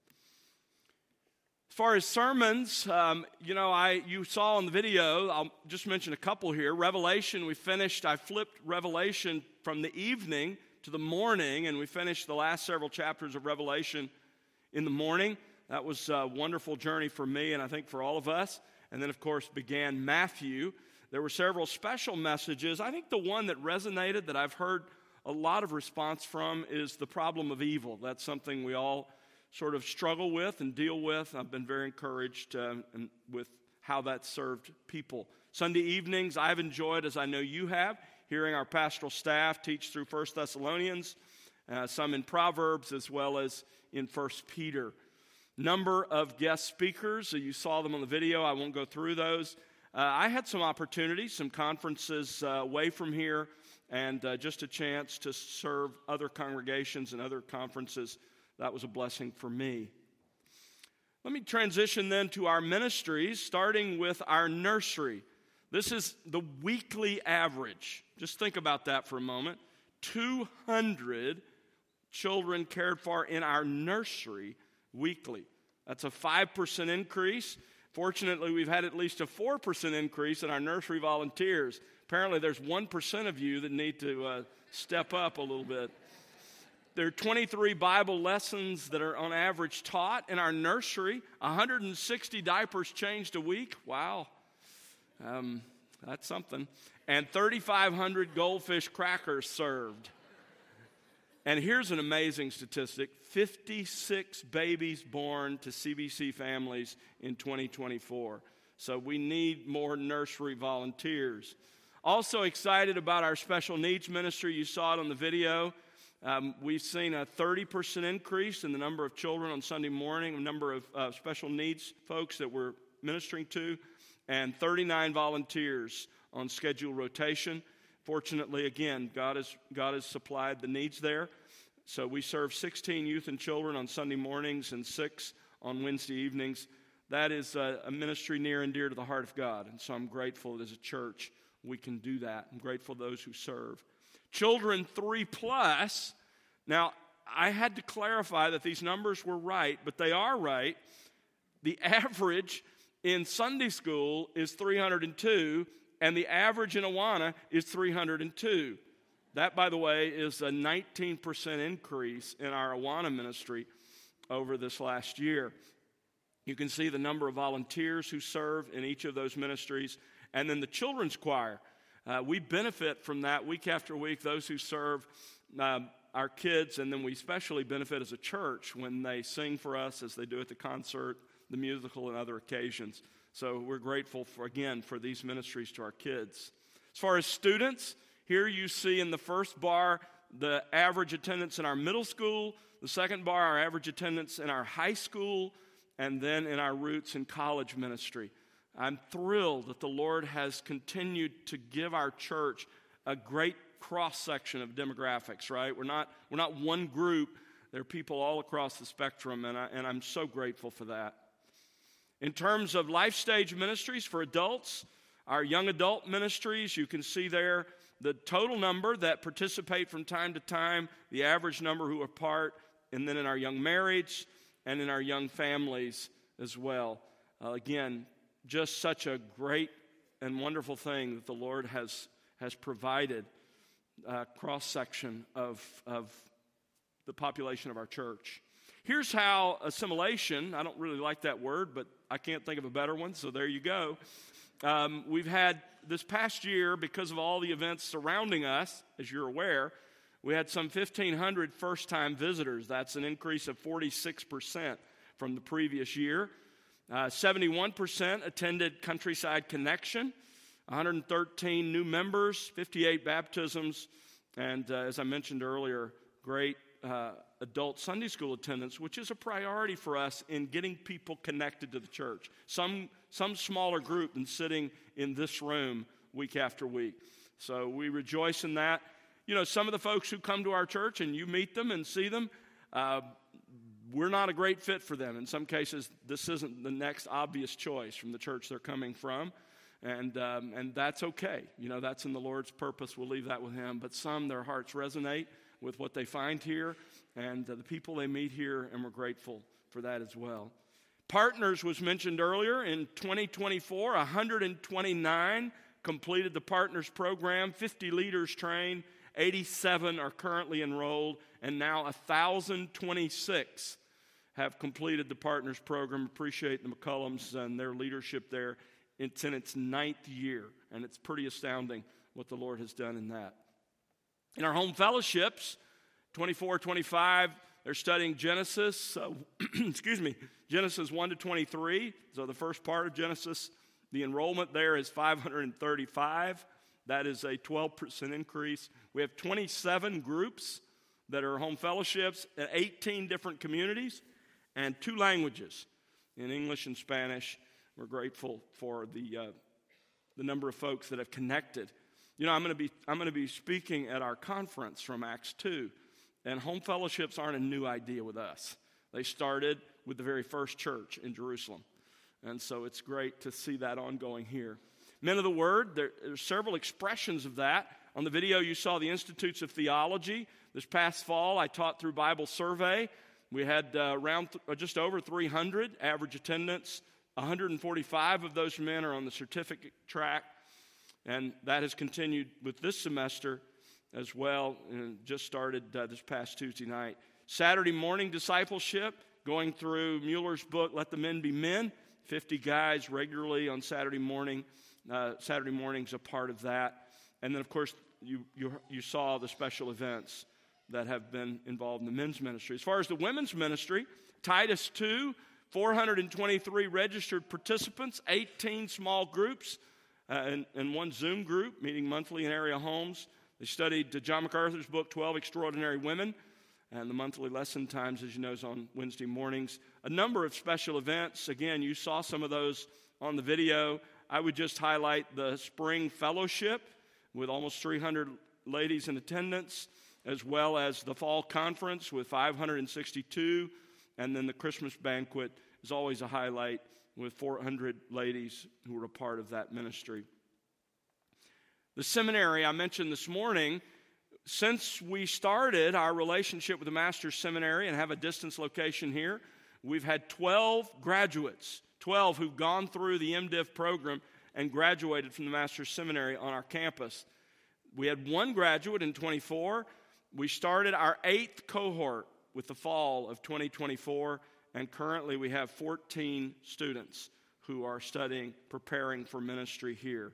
S1: As far as sermons, um, you know, I you saw in the video, I'll just mention a couple here. Revelation, we finished, I flipped Revelation from the evening to the morning, and we finished the last several chapters of Revelation in the morning. That was a wonderful journey for me and I think for all of us. And then, of course, began Matthew. There were several special messages. I think the one that resonated, that I've heard a lot of response from, is the problem of evil. That's something we all sort of struggle with and deal with. I've been very encouraged uh, and with how that served people. Sunday evenings, I've enjoyed, as I know you have, hearing our pastoral staff teach through First Thessalonians, uh, some in Proverbs, as well as in First Peter. Number of guest speakers, so you saw them on the video. I won't go through those. Uh, I had some opportunities, some conferences uh, away from here, and uh, just a chance to serve other congregations and other conferences. That was a blessing for me. Let me transition then to our ministries, starting with our nursery. This is the weekly average. Just think about that for a moment. two hundred children cared for in our nursery weekly. That's a five percent increase. Fortunately, we've had at least a four percent increase in our nursery volunteers. Apparently, there's one percent of you that need to uh, step up a little bit. There are twenty-three Bible lessons that are on average taught in our nursery. one hundred sixty diapers changed a week. Wow. Um, that's something. And thirty-five hundred goldfish crackers served. And here's an amazing statistic. fifty-six babies born to C B C families in twenty twenty-four. So we need more nursery volunteers. Also excited about our special needs ministry. You saw it on the video. Um, we've seen a thirty percent increase in the number of children on Sunday morning, the number of uh, special needs folks that we're ministering to, and thirty-nine volunteers on schedule rotation. Fortunately, again, God has, God has supplied the needs there. So we serve sixteen youth and children on Sunday mornings and six on Wednesday evenings. That is a, a ministry near and dear to the heart of God, and so I'm grateful that as a church we can do that. I'm grateful to those who serve. Children three plus. Now, I had to clarify that these numbers were right, but they are right. The average in Sunday school is three hundred two, and the average in Awana is three hundred two. That, by the way, is a nineteen percent increase in our Awana ministry over this last year. You can see the number of volunteers who serve in each of those ministries. And then the children's choir. Uh, we benefit from that week after week, those who serve uh, our kids, and then we especially benefit as a church when they sing for us as they do at the concert, the musical, and other occasions. So we're grateful, for again, for these ministries to our kids. As far as students, here you see in the first bar the average attendance in our middle school, the second bar our average attendance in our high school, and then in our Roots and college ministry. I'm thrilled that the Lord has continued to give our church a great cross-section of demographics, right? We're not, we're not one group. There are people all across the spectrum, and, I, and I'm so grateful for that. In terms of life stage ministries for adults, our young adult ministries, you can see there the total number that participate from time to time, the average number who are part, and then in our young marriage and in our young families as well. Uh, again, just such a great and wonderful thing that the Lord has, has provided a cross-section of, of the population of our church. Here's how assimilation, I don't really like that word, but I can't think of a better one, so there you go. Um, we've had this past year, because of all the events surrounding us, as you're aware, we had some fifteen hundred first-time visitors. That's an increase of forty-six percent from the previous year. Uh, seventy-one percent attended Countryside Connection, one hundred thirteen new members, fifty-eight baptisms, and uh, as I mentioned earlier, great uh, adult Sunday school attendance, which is a priority for us in getting people connected to the church. Some, some smaller group than sitting in this room week after week. So we rejoice in that. You know, some of the folks who come to our church and you meet them and see them, uh, we're not a great fit for them. In some cases, this isn't the next obvious choice from the church they're coming from, and um, and that's okay. You know, that's in the Lord's purpose. We'll leave that with Him. But some, their hearts resonate with what they find here and uh, the people they meet here, and we're grateful for that as well. Partners was mentioned earlier. In twenty twenty-four, one hundred twenty-nine completed the Partners program, fifty leaders trained, eighty-seven are currently enrolled, and now one thousand twenty-six have completed the Partners program. Appreciate the McCullums and their leadership there. It's in its ninth year, and it's pretty astounding what the Lord has done in that. In our home fellowships, twenty-four, twenty-five, they're studying Genesis, uh, excuse me, Genesis one to twenty-three. So the first part of Genesis, the enrollment there is five hundred thirty-five. That is a twelve percent increase. We have twenty-seven groups that are home fellowships in eighteen different communities and two languages, in English and Spanish. We're grateful for the uh, the number of folks that have connected. You know, I'm going to be I'm going to be speaking at our conference from Acts two, and home fellowships aren't a new idea with us. They started with the very first church in Jerusalem, and so it's great to see that ongoing here. Men of the Word, there, there's several expressions of that. On the video, you saw the Institutes of Theology. This past fall, I taught through Bible Survey. We had uh, around th- just over three hundred average attendance. one hundred forty-five of those men are on the certificate track, and that has continued with this semester as well, and just started uh, this past Tuesday night. Saturday morning discipleship, going through Mueller's book, Let the Men Be Men. fifty guys regularly on Saturday morning. Uh, Saturday morning's a part of that. And then, of course, you, you you saw the special events that have been involved in the men's ministry. As far as the women's ministry, Titus two, four hundred twenty-three registered participants, eighteen small groups, uh, and, and one Zoom group meeting monthly in area homes. They studied John MacArthur's book, twelve Extraordinary Women, and the monthly lesson times, as you know, is on Wednesday mornings. A number of special events. Again, you saw some of those on the video. I would just highlight the Spring Fellowship with almost three hundred ladies in attendance, as well as the Fall Conference with five hundred sixty-two, and then the Christmas Banquet is always a highlight with four hundred ladies who were a part of that ministry. The seminary I mentioned this morning, since we started our relationship with the Master's Seminary and have a distance location here, we've had twelve graduates, twelve who've gone through the M Div program and graduated from the Master's Seminary on our campus. We had one graduate in twenty-four. We started our eighth cohort with the fall of twenty twenty-four, and currently we have fourteen students who are studying, preparing for ministry here.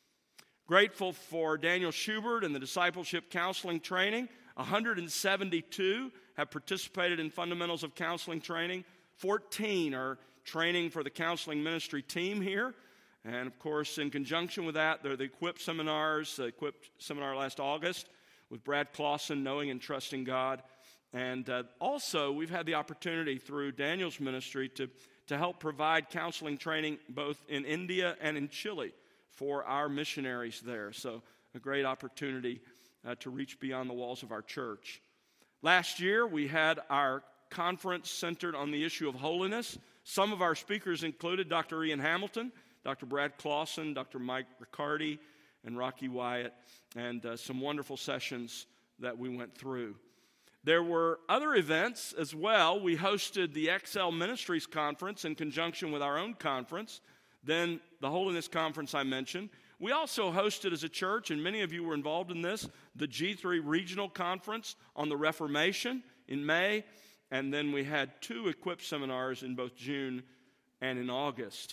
S1: Grateful for Daniel Schubert and the discipleship counseling training. one hundred seventy-two have participated in fundamentals of counseling training. fourteen are training for the counseling ministry team here. And of course, in conjunction with that, there are the Equip seminars, the Equip seminar last August with Brad Clausen, Knowing and Trusting God. And uh, also, we've had the opportunity through Daniel's ministry to, to help provide counseling training both in India and in Chile for our missionaries there. So a great opportunity uh, to reach beyond the walls of our church. Last year, we had our conference centered on the issue of holiness. Some of our speakers included Doctor Ian Hamilton, Doctor Brad Clausen, Doctor Mike Riccardi, and Rocky Wyatt, and uh, some wonderful sessions that we went through. There were other events as well. We hosted the X L Ministries Conference in conjunction with our own conference. Then the Holiness Conference I mentioned. We also hosted as a church, and many of you were involved in this, the G three Regional Conference on the Reformation in May. And then we had two Equip seminars in both June and in August.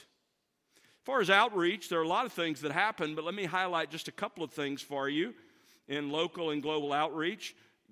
S1: As far as outreach, there are a lot of things that happen, but let me highlight just a couple of things for you in local and global outreach.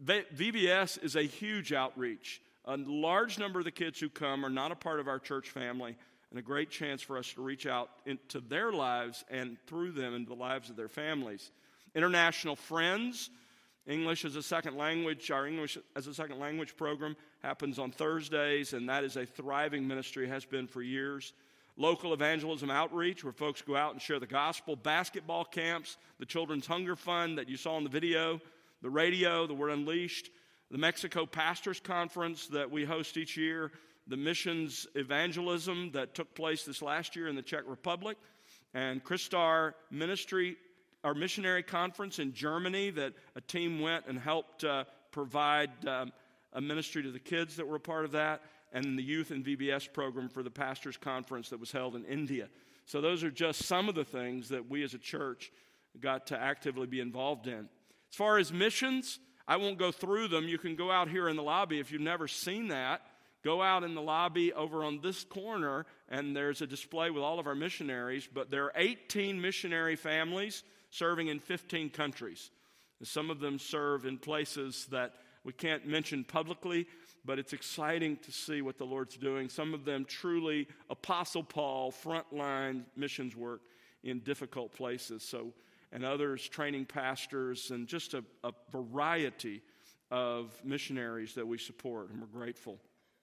S1: V B S is a huge outreach. A large number of the kids who come are not a part of our church family, and a great chance for us to reach out into their lives and through them into the lives of their families. International Friends, English as a second language, our English as a second language program happens on Thursdays, and that is a thriving ministry, has been for years. Local evangelism outreach, where folks go out and share the gospel. Basketball camps, the Children's Hunger Fund that you saw in the video, the radio, the Word Unleashed, the Mexico Pastors Conference that we host each year, the missions evangelism that took place this last year in the Czech Republic, and Christar Ministry, our missionary conference in Germany that a team went and helped uh, provide um, a ministry to the kids that were a part of that, and the youth and V B S program for the pastors conference that was held in India. So those are just some of the things that we as a church got to actively be involved in. As far as missions, I won't go through them. You can go out here in the lobby if you've never seen that. Go out in the lobby over on this corner, and there's a display with all of our missionaries. But there are eighteen missionary families serving in fifteen countries. Some of them serve in places that we can't mention publicly, but it's exciting to see what the Lord's doing. Some of them truly Apostle Paul, frontline missions work in difficult places. So, and others training pastors, and just a, a variety of missionaries that we support, and we're grateful.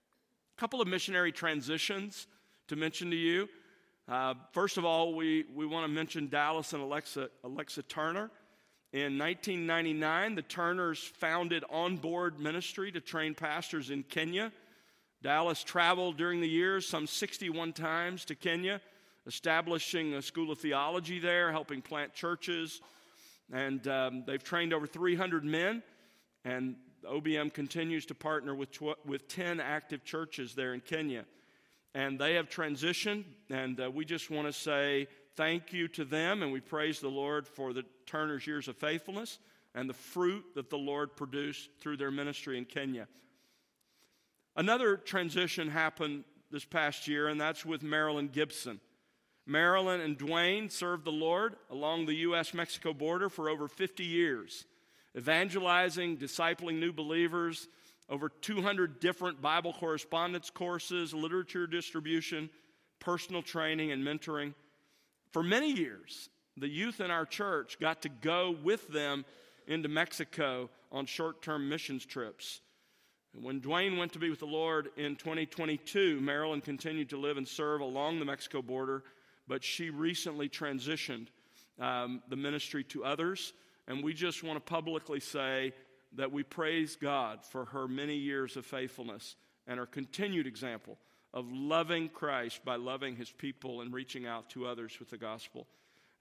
S1: A couple of missionary transitions to mention to you. Uh, first of all, we, we want to mention Dallas and Alexa, Alexa Turner. In nineteen ninety-nine, the Turners founded Onboard Ministry to train pastors in Kenya. Dallas traveled during the years some sixty-one times to Kenya, establishing a school of theology there, helping plant churches. And um, they've trained over three hundred men, and O B M continues to partner with, tw- with ten active churches there in Kenya. And they have transitioned, and uh, we just want to say thank you to them, and we praise the Lord for the Turner's years of faithfulness and the fruit that the Lord produced through their ministry in Kenya. Another transition happened this past year, and that's with Marilyn Gibson. Marilyn and Dwayne served the Lord along the U S Mexico border for over fifty years, evangelizing, discipling new believers, over two hundred different Bible correspondence courses, literature distribution, personal training, and mentoring. For many years, the youth in our church got to go with them into Mexico on short-term missions trips. And when Dwayne went to be with the Lord in twenty twenty-two, Marilyn continued to live and serve along the Mexico border, but she recently transitioned um, the ministry to others. And we just want to publicly say that we praise God for her many years of faithfulness and her continued example of loving Christ by loving his people and reaching out to others with the gospel.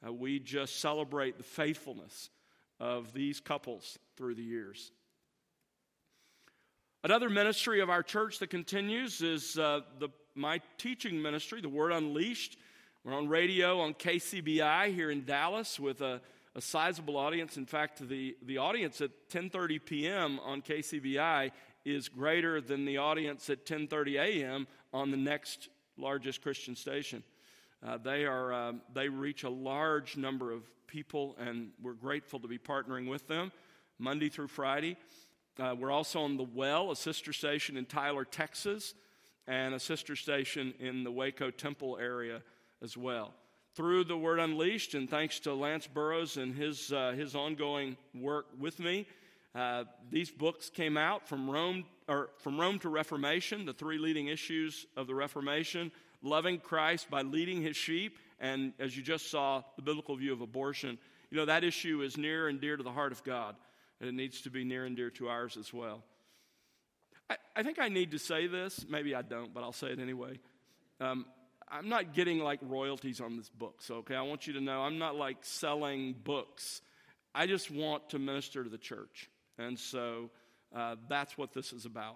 S1: Uh, we just celebrate the faithfulness of these couples through the years. Another ministry of our church that continues is uh, the my teaching ministry, The Word Unleashed. We're on radio on K C B I here in Dallas with a, a sizable audience. In fact, the, the audience at ten thirty p.m. on K C B I is greater than the audience at ten thirty a.m. on the next largest Christian station. Uh, they are uh, they reach a large number of people, and we're grateful to be partnering with them Monday through Friday. Uh, we're also on The Well, a sister station in Tyler, Texas, and a sister station in the Waco Temple area as well. Through The Word Unleashed, and thanks to Lance Burrows and his uh, his ongoing work with me, uh, these books came out from Rome or from Rome to Reformation, the three leading issues of the Reformation: loving Christ by leading His sheep, and as you just saw, the biblical view of abortion. You know, that issue is near and dear to the heart of God, and it needs to be near and dear to ours as well. I, I think I need to say this. Maybe I don't, but I'll say it anyway. Um, I'm not getting like royalties on this book, so okay? I want you to know I'm not like selling books. I just want to minister to the church, and so uh, that's what this is about.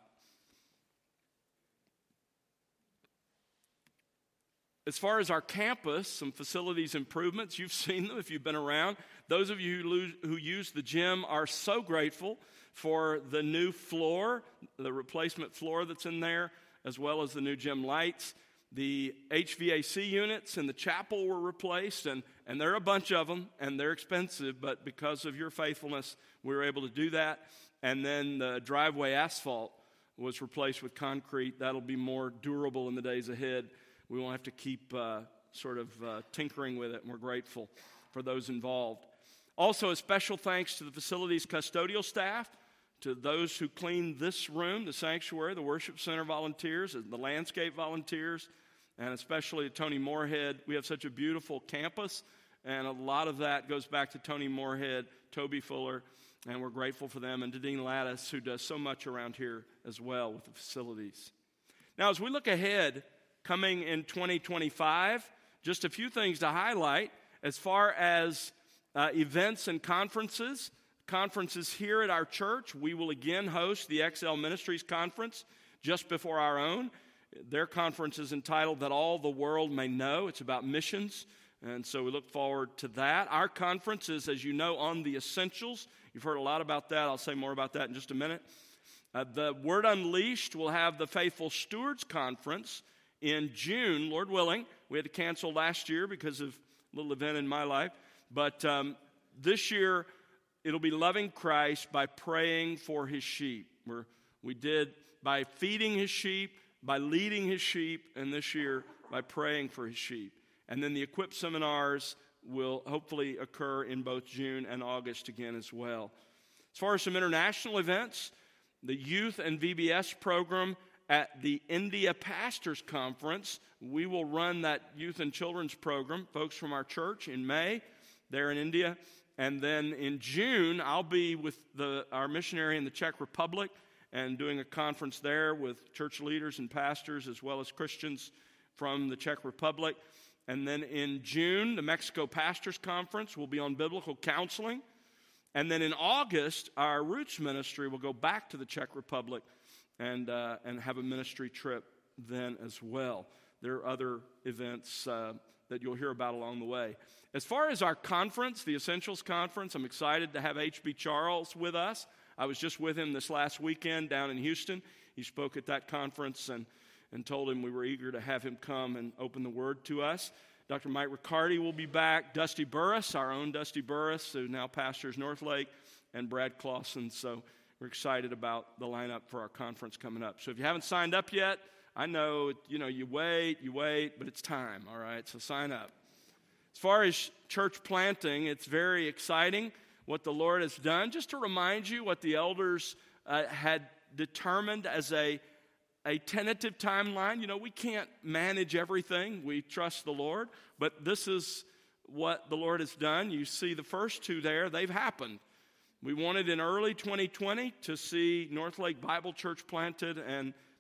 S1: As far as our campus, some facilities improvements, you've seen them if you've been around. Those of you who, lose, who use the gym are so grateful for the new floor, the replacement floor that's in there, as well as the new gym lights. The H V A C units in the chapel were replaced, and, and there are a bunch of them, and they're expensive, but because of your faithfulness, we were able to do that. And then the driveway asphalt was replaced with concrete. That'll be more durable in the days ahead. We won't have to keep uh, sort of uh, tinkering with it, and we're grateful for those involved. Also, a special thanks to the facility's custodial staff, to those who cleaned this room, the sanctuary, the worship center volunteers, the landscape volunteers, and especially to Tony Moorhead. We have such a beautiful campus, and a lot of that goes back to Tony Moorhead, Toby Fuller, and we're grateful for them, and to Dean Lattis, who does so much around here as well with the facilities. Now, as we look ahead, coming in twenty twenty-five, just a few things to highlight as far as uh, events and conferences. Conferences here at our church, we will again host the X L Ministries Conference just before our own. Their conference is entitled That All the World May Know. It's about missions, and so we look forward to that. Our conference is, as you know, on the essentials. You've heard a lot about that. I'll say more about that in just a minute. Uh, the Word Unleashed will have the Faithful Stewards Conference in June, Lord willing. We had to cancel last year because of a little event in my life. But um, this year, it'll be loving Christ by praying for His sheep. We're, we did by feeding His sheep, by leading His sheep, and this year by praying for His sheep. And then the Equip seminars will hopefully occur in both June and August again as well. As far as some international events, the Youth and V B S program at the India Pastors Conference, we will run that youth and children's program, folks from our church, in May. They're in India. And then in June, I'll be with the, our missionary in the Czech Republic and doing a conference there with church leaders and pastors as well as Christians from the Czech Republic. And then in June, the Mexico Pastors Conference will be on biblical counseling. And then in August, our Roots Ministry will go back to the Czech Republic and uh, and have a ministry trip then as well. There are other events uh, that you'll hear about along the way. As far as our conference, the Essentials Conference, I'm excited to have H B Charles with us. I was just with him this last weekend down in Houston. He spoke at that conference and, and told him we were eager to have him come and open the Word to us. Doctor Mike Riccardi will be back. Dusty Burris, our own Dusty Burris, who now pastors Northlake, and Brad Clausen. So we're excited about the lineup for our conference coming up. So if you haven't signed up yet, I know, you know, you wait, you wait, but it's time, all right? So sign up. As far as church planting, it's very exciting what the Lord has done. Just to remind you what the elders uh, had determined as a, a tentative timeline. You know, we can't manage everything. We trust the Lord. But this is what the Lord has done. You see the first two there, they've happened. We wanted in early twenty twenty to see Northlake Bible Church planted and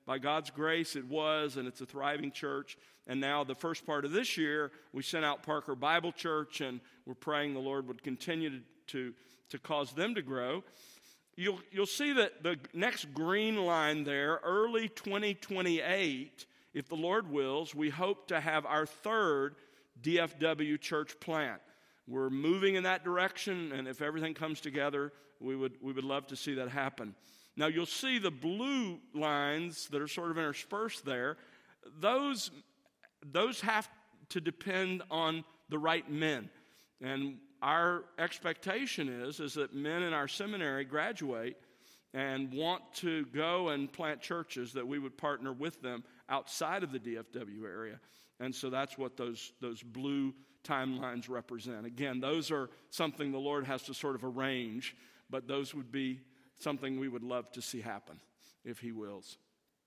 S1: by God's grace, it was, and it's a thriving church. And now the first part of this year, we sent out Parker Bible Church, and we're praying the Lord would continue to, to, to cause them to grow. You'll, you'll see that the next green line there, early twenty twenty-eight, if the Lord wills, we hope to have our third D F W church plant. We're moving in that direction, and if everything comes together, we would, we would love to see that happen. Now, you'll see the blue lines that are sort of interspersed there. Those, those have to depend on the right men. And our expectation is, is that men in our seminary graduate and want to go and plant churches, that we would partner with them outside of the D F W area. And so that's what those, those blue timelines represent. Again, those are something the Lord has to sort of arrange, but those would be something we would love to see happen, if He wills.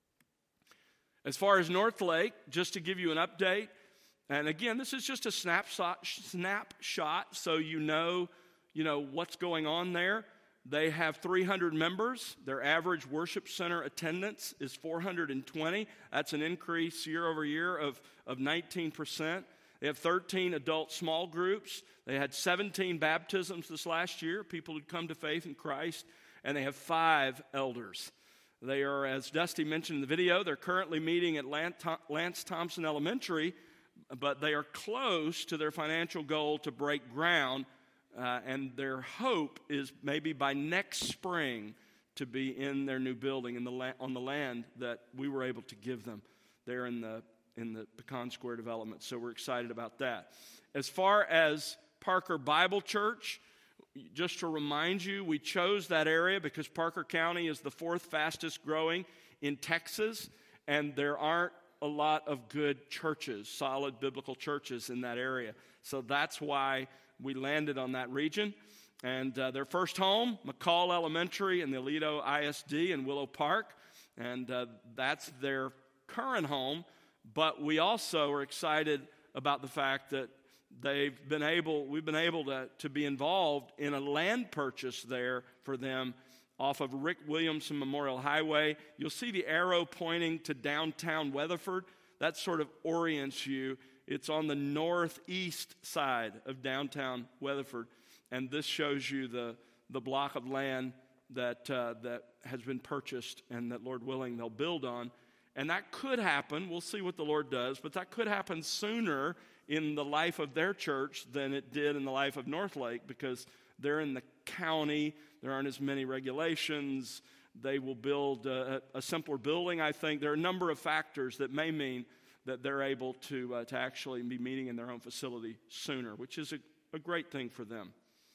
S1: As far as North Lake, just to give you an update, and again, this is just a snapshot, snapshot so you know, you know what's going on there. They have three hundred members. Their average worship center attendance is four hundred twenty. That's an increase year over year of, of nineteen percent. They have thirteen adult small groups. They had seventeen baptisms this last year, people who'd come to faith in Christ. And they have five elders. They are, as Dusty mentioned in the video, they're currently meeting at Lance Thompson Elementary, but they are close to their financial goal to break ground, uh, and their hope is maybe by next spring to be in their new building in the la- on the land that we were able to give them there in the in the Pecan Square development. So we're excited about that. As far as Parker Bible Church, just to remind you, we chose that area because Parker County is the fourth fastest growing in Texas, and there aren't a lot of good churches, solid biblical churches in that area. So that's why we landed on that region. And uh, their first home, McCall Elementary and the Aledo I S D in Willow Park, and uh, that's their current home. But we also are excited about the fact that they've been able, we've been able to, to be involved in a land purchase there for them off of Rick Williamson Memorial Highway. You'll see the arrow pointing to downtown Weatherford. That sort of orients you. It's on the northeast side of downtown Weatherford. And this shows you the, the block of land that, uh, that has been purchased and that, Lord willing, they'll build on. And that could happen. We'll see what the Lord does. But that could happen sooner in the life of their church than it did in the life of North Lake, because they're in the county. There aren't as many regulations. They will build a, a simpler building, I think. There are a number of factors that may mean that they're able to, uh, to actually be meeting in their own facility sooner, which is a, a great thing for them.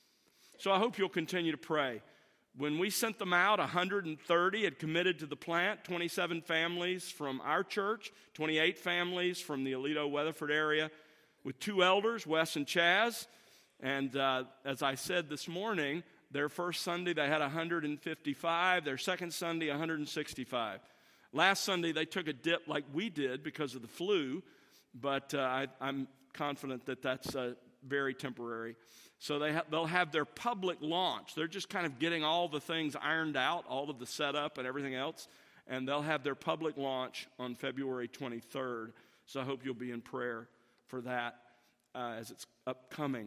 S1: So I hope you'll continue to pray. When we sent them out, one hundred thirty had committed to the plant, twenty-seven families from our church, twenty-eight families from the Aledo Weatherford area, with two elders, Wes and Chaz. And uh, as I said this morning, their first Sunday they had one hundred fifty-five, their second Sunday one hundred sixty-five. Last Sunday they took a dip like we did because of the flu, but uh, I, I'm confident that that's uh, very temporary. So they ha- they'll have their public launch. They're just kind of getting all the things ironed out, all of the setup and everything else, and they'll have their public launch on February twenty-third. So I hope you'll be in prayer for that uh, as it's upcoming.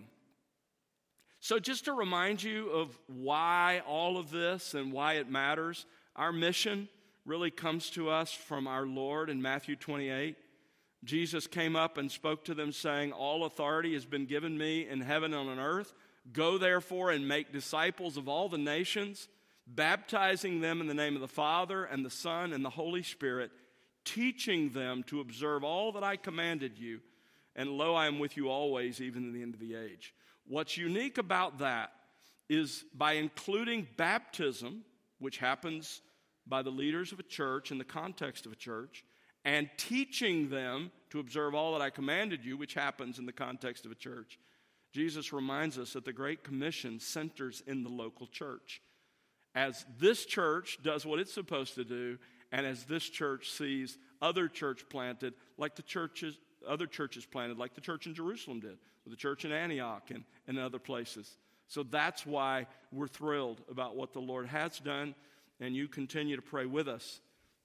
S1: So just to remind you of why all of this and why it matters, our mission really comes to us from our Lord in Matthew twenty-eight. Jesus came up and spoke to them saying, "All authority has been given me in heaven and on earth. Go therefore and make disciples of all the nations, baptizing them in the name of the Father and the Son and the Holy Spirit, teaching them to observe all that I commanded you. And lo, I am with you always, even to the end of the age." What's unique about that is by including baptism, which happens by the leaders of a church in the context of a church, and teaching them to observe all that I commanded you, which happens in the context of a church, Jesus reminds us that the Great Commission centers in the local church. As this church does what it's supposed to do, and as this church sees other church planted, like the churches, other churches planted, like the church in Jerusalem did, or the church in Antioch and, and other places. So that's why we're thrilled about what the Lord has done, and you continue to pray with us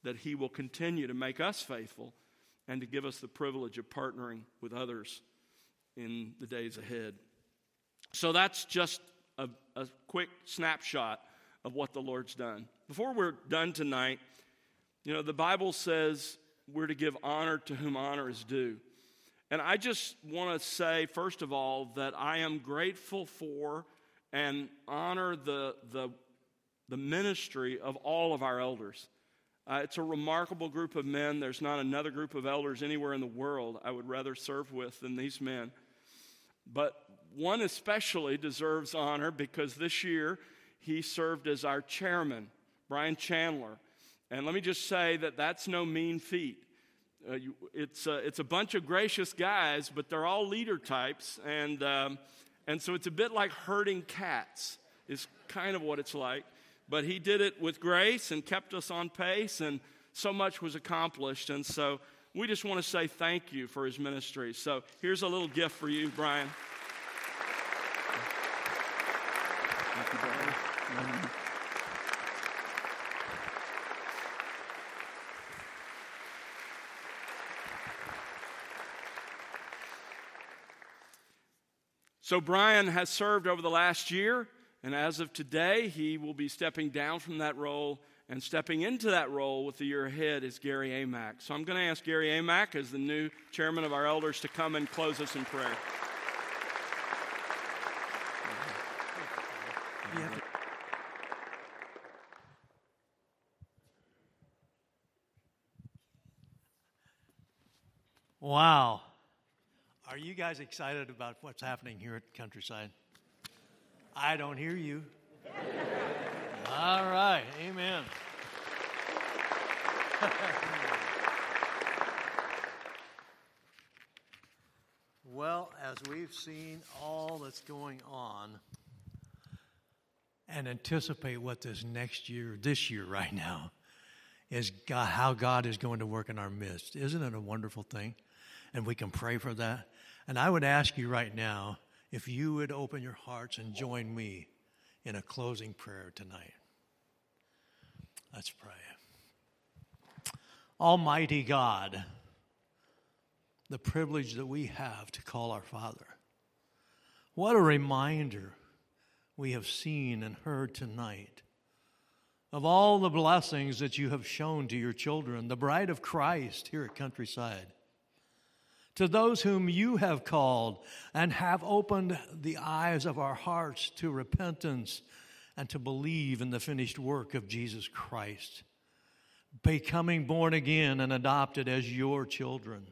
S1: that he will continue to make us faithful and to give us the privilege of partnering with others in the days ahead. So that's just a, a quick snapshot of what the Lord's done. Before we're done tonight, you know, the Bible says we're to give honor to whom honor is due. And I just want to say, first of all, that I am grateful for and honor the, the, the ministry of all of our elders. Uh, it's a remarkable group of men. There's not another group of elders anywhere in the world I would rather serve with than these men. But one especially deserves honor because this year he served as our chairman, Brian Chandler. And let me just say that that's no mean feat. Uh, you, it's, uh, it's a bunch of gracious guys, but they're all leader types. And, um, and so it's a bit like herding cats is kind of what it's like. But he did it with grace and kept us on pace, and so much was accomplished. And so we just want to say thank you for his ministry. So here's a little gift for you, Brian. Thank you, Brian. Mm-hmm. So Brian has served over the last year, and as of today, he will be stepping down from that role, and stepping into that role with the year ahead is Gary Amack. So I'm going to ask Gary Amack, as the new chairman of our elders, to come and close us in prayer.
S17: Wow. Are you guys excited about what's happening here at Countryside? I don't hear you. All right. Amen. Well, as we've seen all that's going on and anticipate what this next year, this year right now, is God, how God is going to work in our midst. Isn't it a wonderful thing? And we can pray for that. And I would ask you right now if you would open your hearts and join me in a closing prayer tonight. Let's pray. Almighty God, the privilege that we have to call our Father. What a reminder we have seen and heard tonight of all the blessings that you have shown to your children, the bride of Christ here at Countryside. To those whom you have called and have opened the eyes of our hearts to repentance and to believe in the finished work of Jesus Christ, becoming born again and adopted as your children.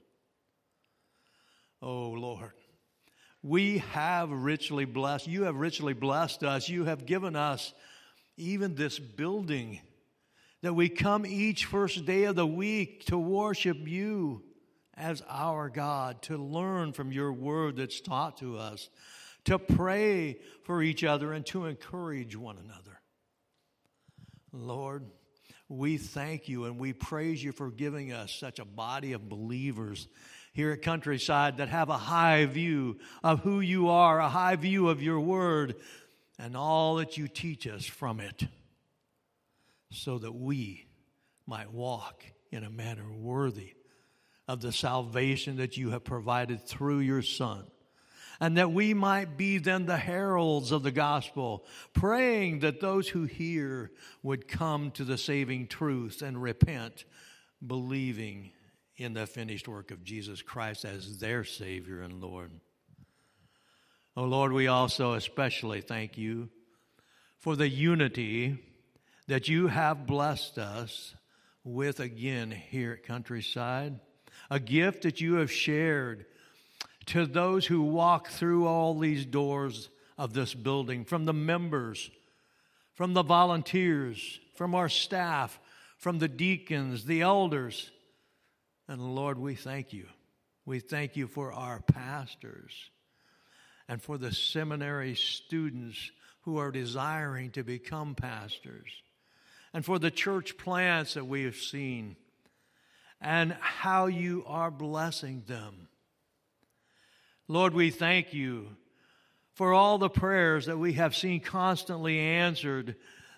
S17: Oh, Lord, we have richly blessed, you have richly blessed us. You have given us even this building that we come each first day of the week to worship you as our God, to learn from your word that's taught to us, to pray for each other and to encourage one another. Lord, we thank you and we praise you for giving us such a body of believers here at Countryside that have a high view of who you are, a high view of your word, and all that you teach us from it, so that we might walk in a manner worthy of the salvation that you have provided through your Son, and that we might be then the heralds of the gospel, praying that those who hear would come to the saving truth and repent, believing in the finished work of Jesus Christ as their Savior and Lord. Oh Lord, we also especially thank you for the unity that you have blessed us with again here at Countryside. A gift that you have shared to those who walk through all these doors of this building, from the members, from the volunteers, from our staff, from the deacons, the elders. And Lord, we thank you. We thank you for our pastors and for the seminary students who are desiring to become pastors, and for the church plants that we have seen, and how you are blessing them. Lord, we thank you for all the prayers that we have seen constantly answered,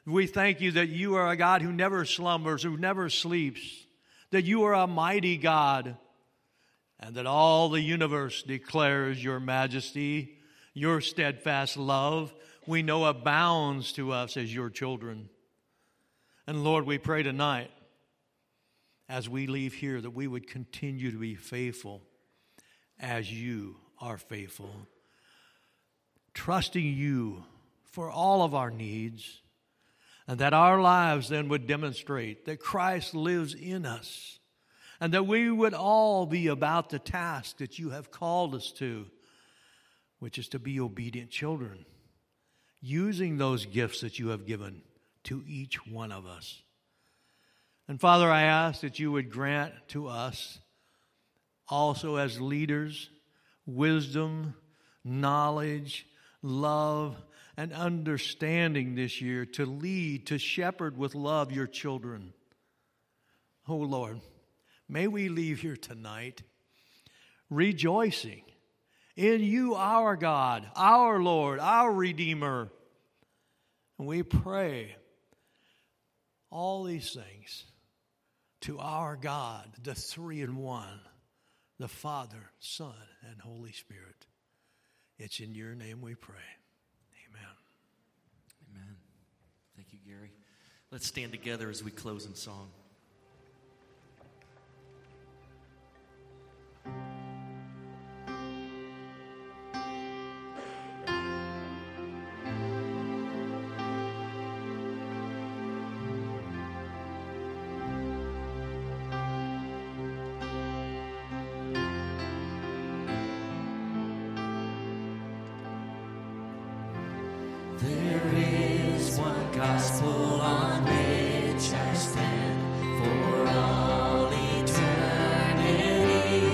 S17: We thank you that you are a God who never slumbers, who never sleeps, that you are a mighty God, and that all the universe declares your majesty, your steadfast love, we know abounds to us as your children. And Lord, we pray tonight, as we leave here, that we would continue to be faithful as you are faithful, trusting you for all of our needs, and that our lives then would demonstrate that Christ lives in us, and that we would all be about the task that you have called us to, which is to be obedient children, using those gifts that you have given to each one of us. And Father, I ask that you would grant to us also as leaders wisdom, knowledge, love, and understanding this year to lead, to shepherd with love your children. Oh Lord, may we leave here tonight rejoicing in you, our God, our Lord, our Redeemer. And we pray all these things to our God, the three in one, the Father, Son, and Holy Spirit. It's in your name we pray. Amen.
S18: Amen. Thank you, Gary. Let's stand together as we close in song.
S19: There is one gospel on which I stand for all eternity.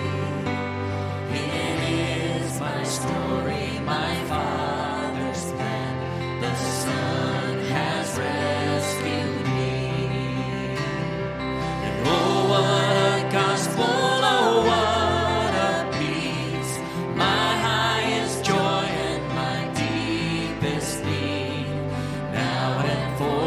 S19: It is my story, my Father's plan. The Son has rescued me. And oh, what a gospel, oh, what a peace, my highest joy and my deepest need, now and forever.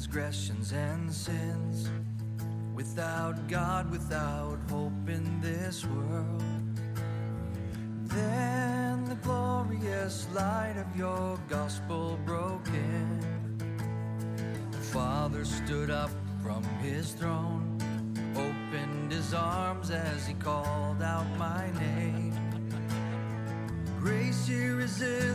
S20: transgressions and sins. Without God, without hope in this world. Then the glorious light of your gospel broke in. The Father stood up from his throne, opened his arms as he called out my name. Grace irresistible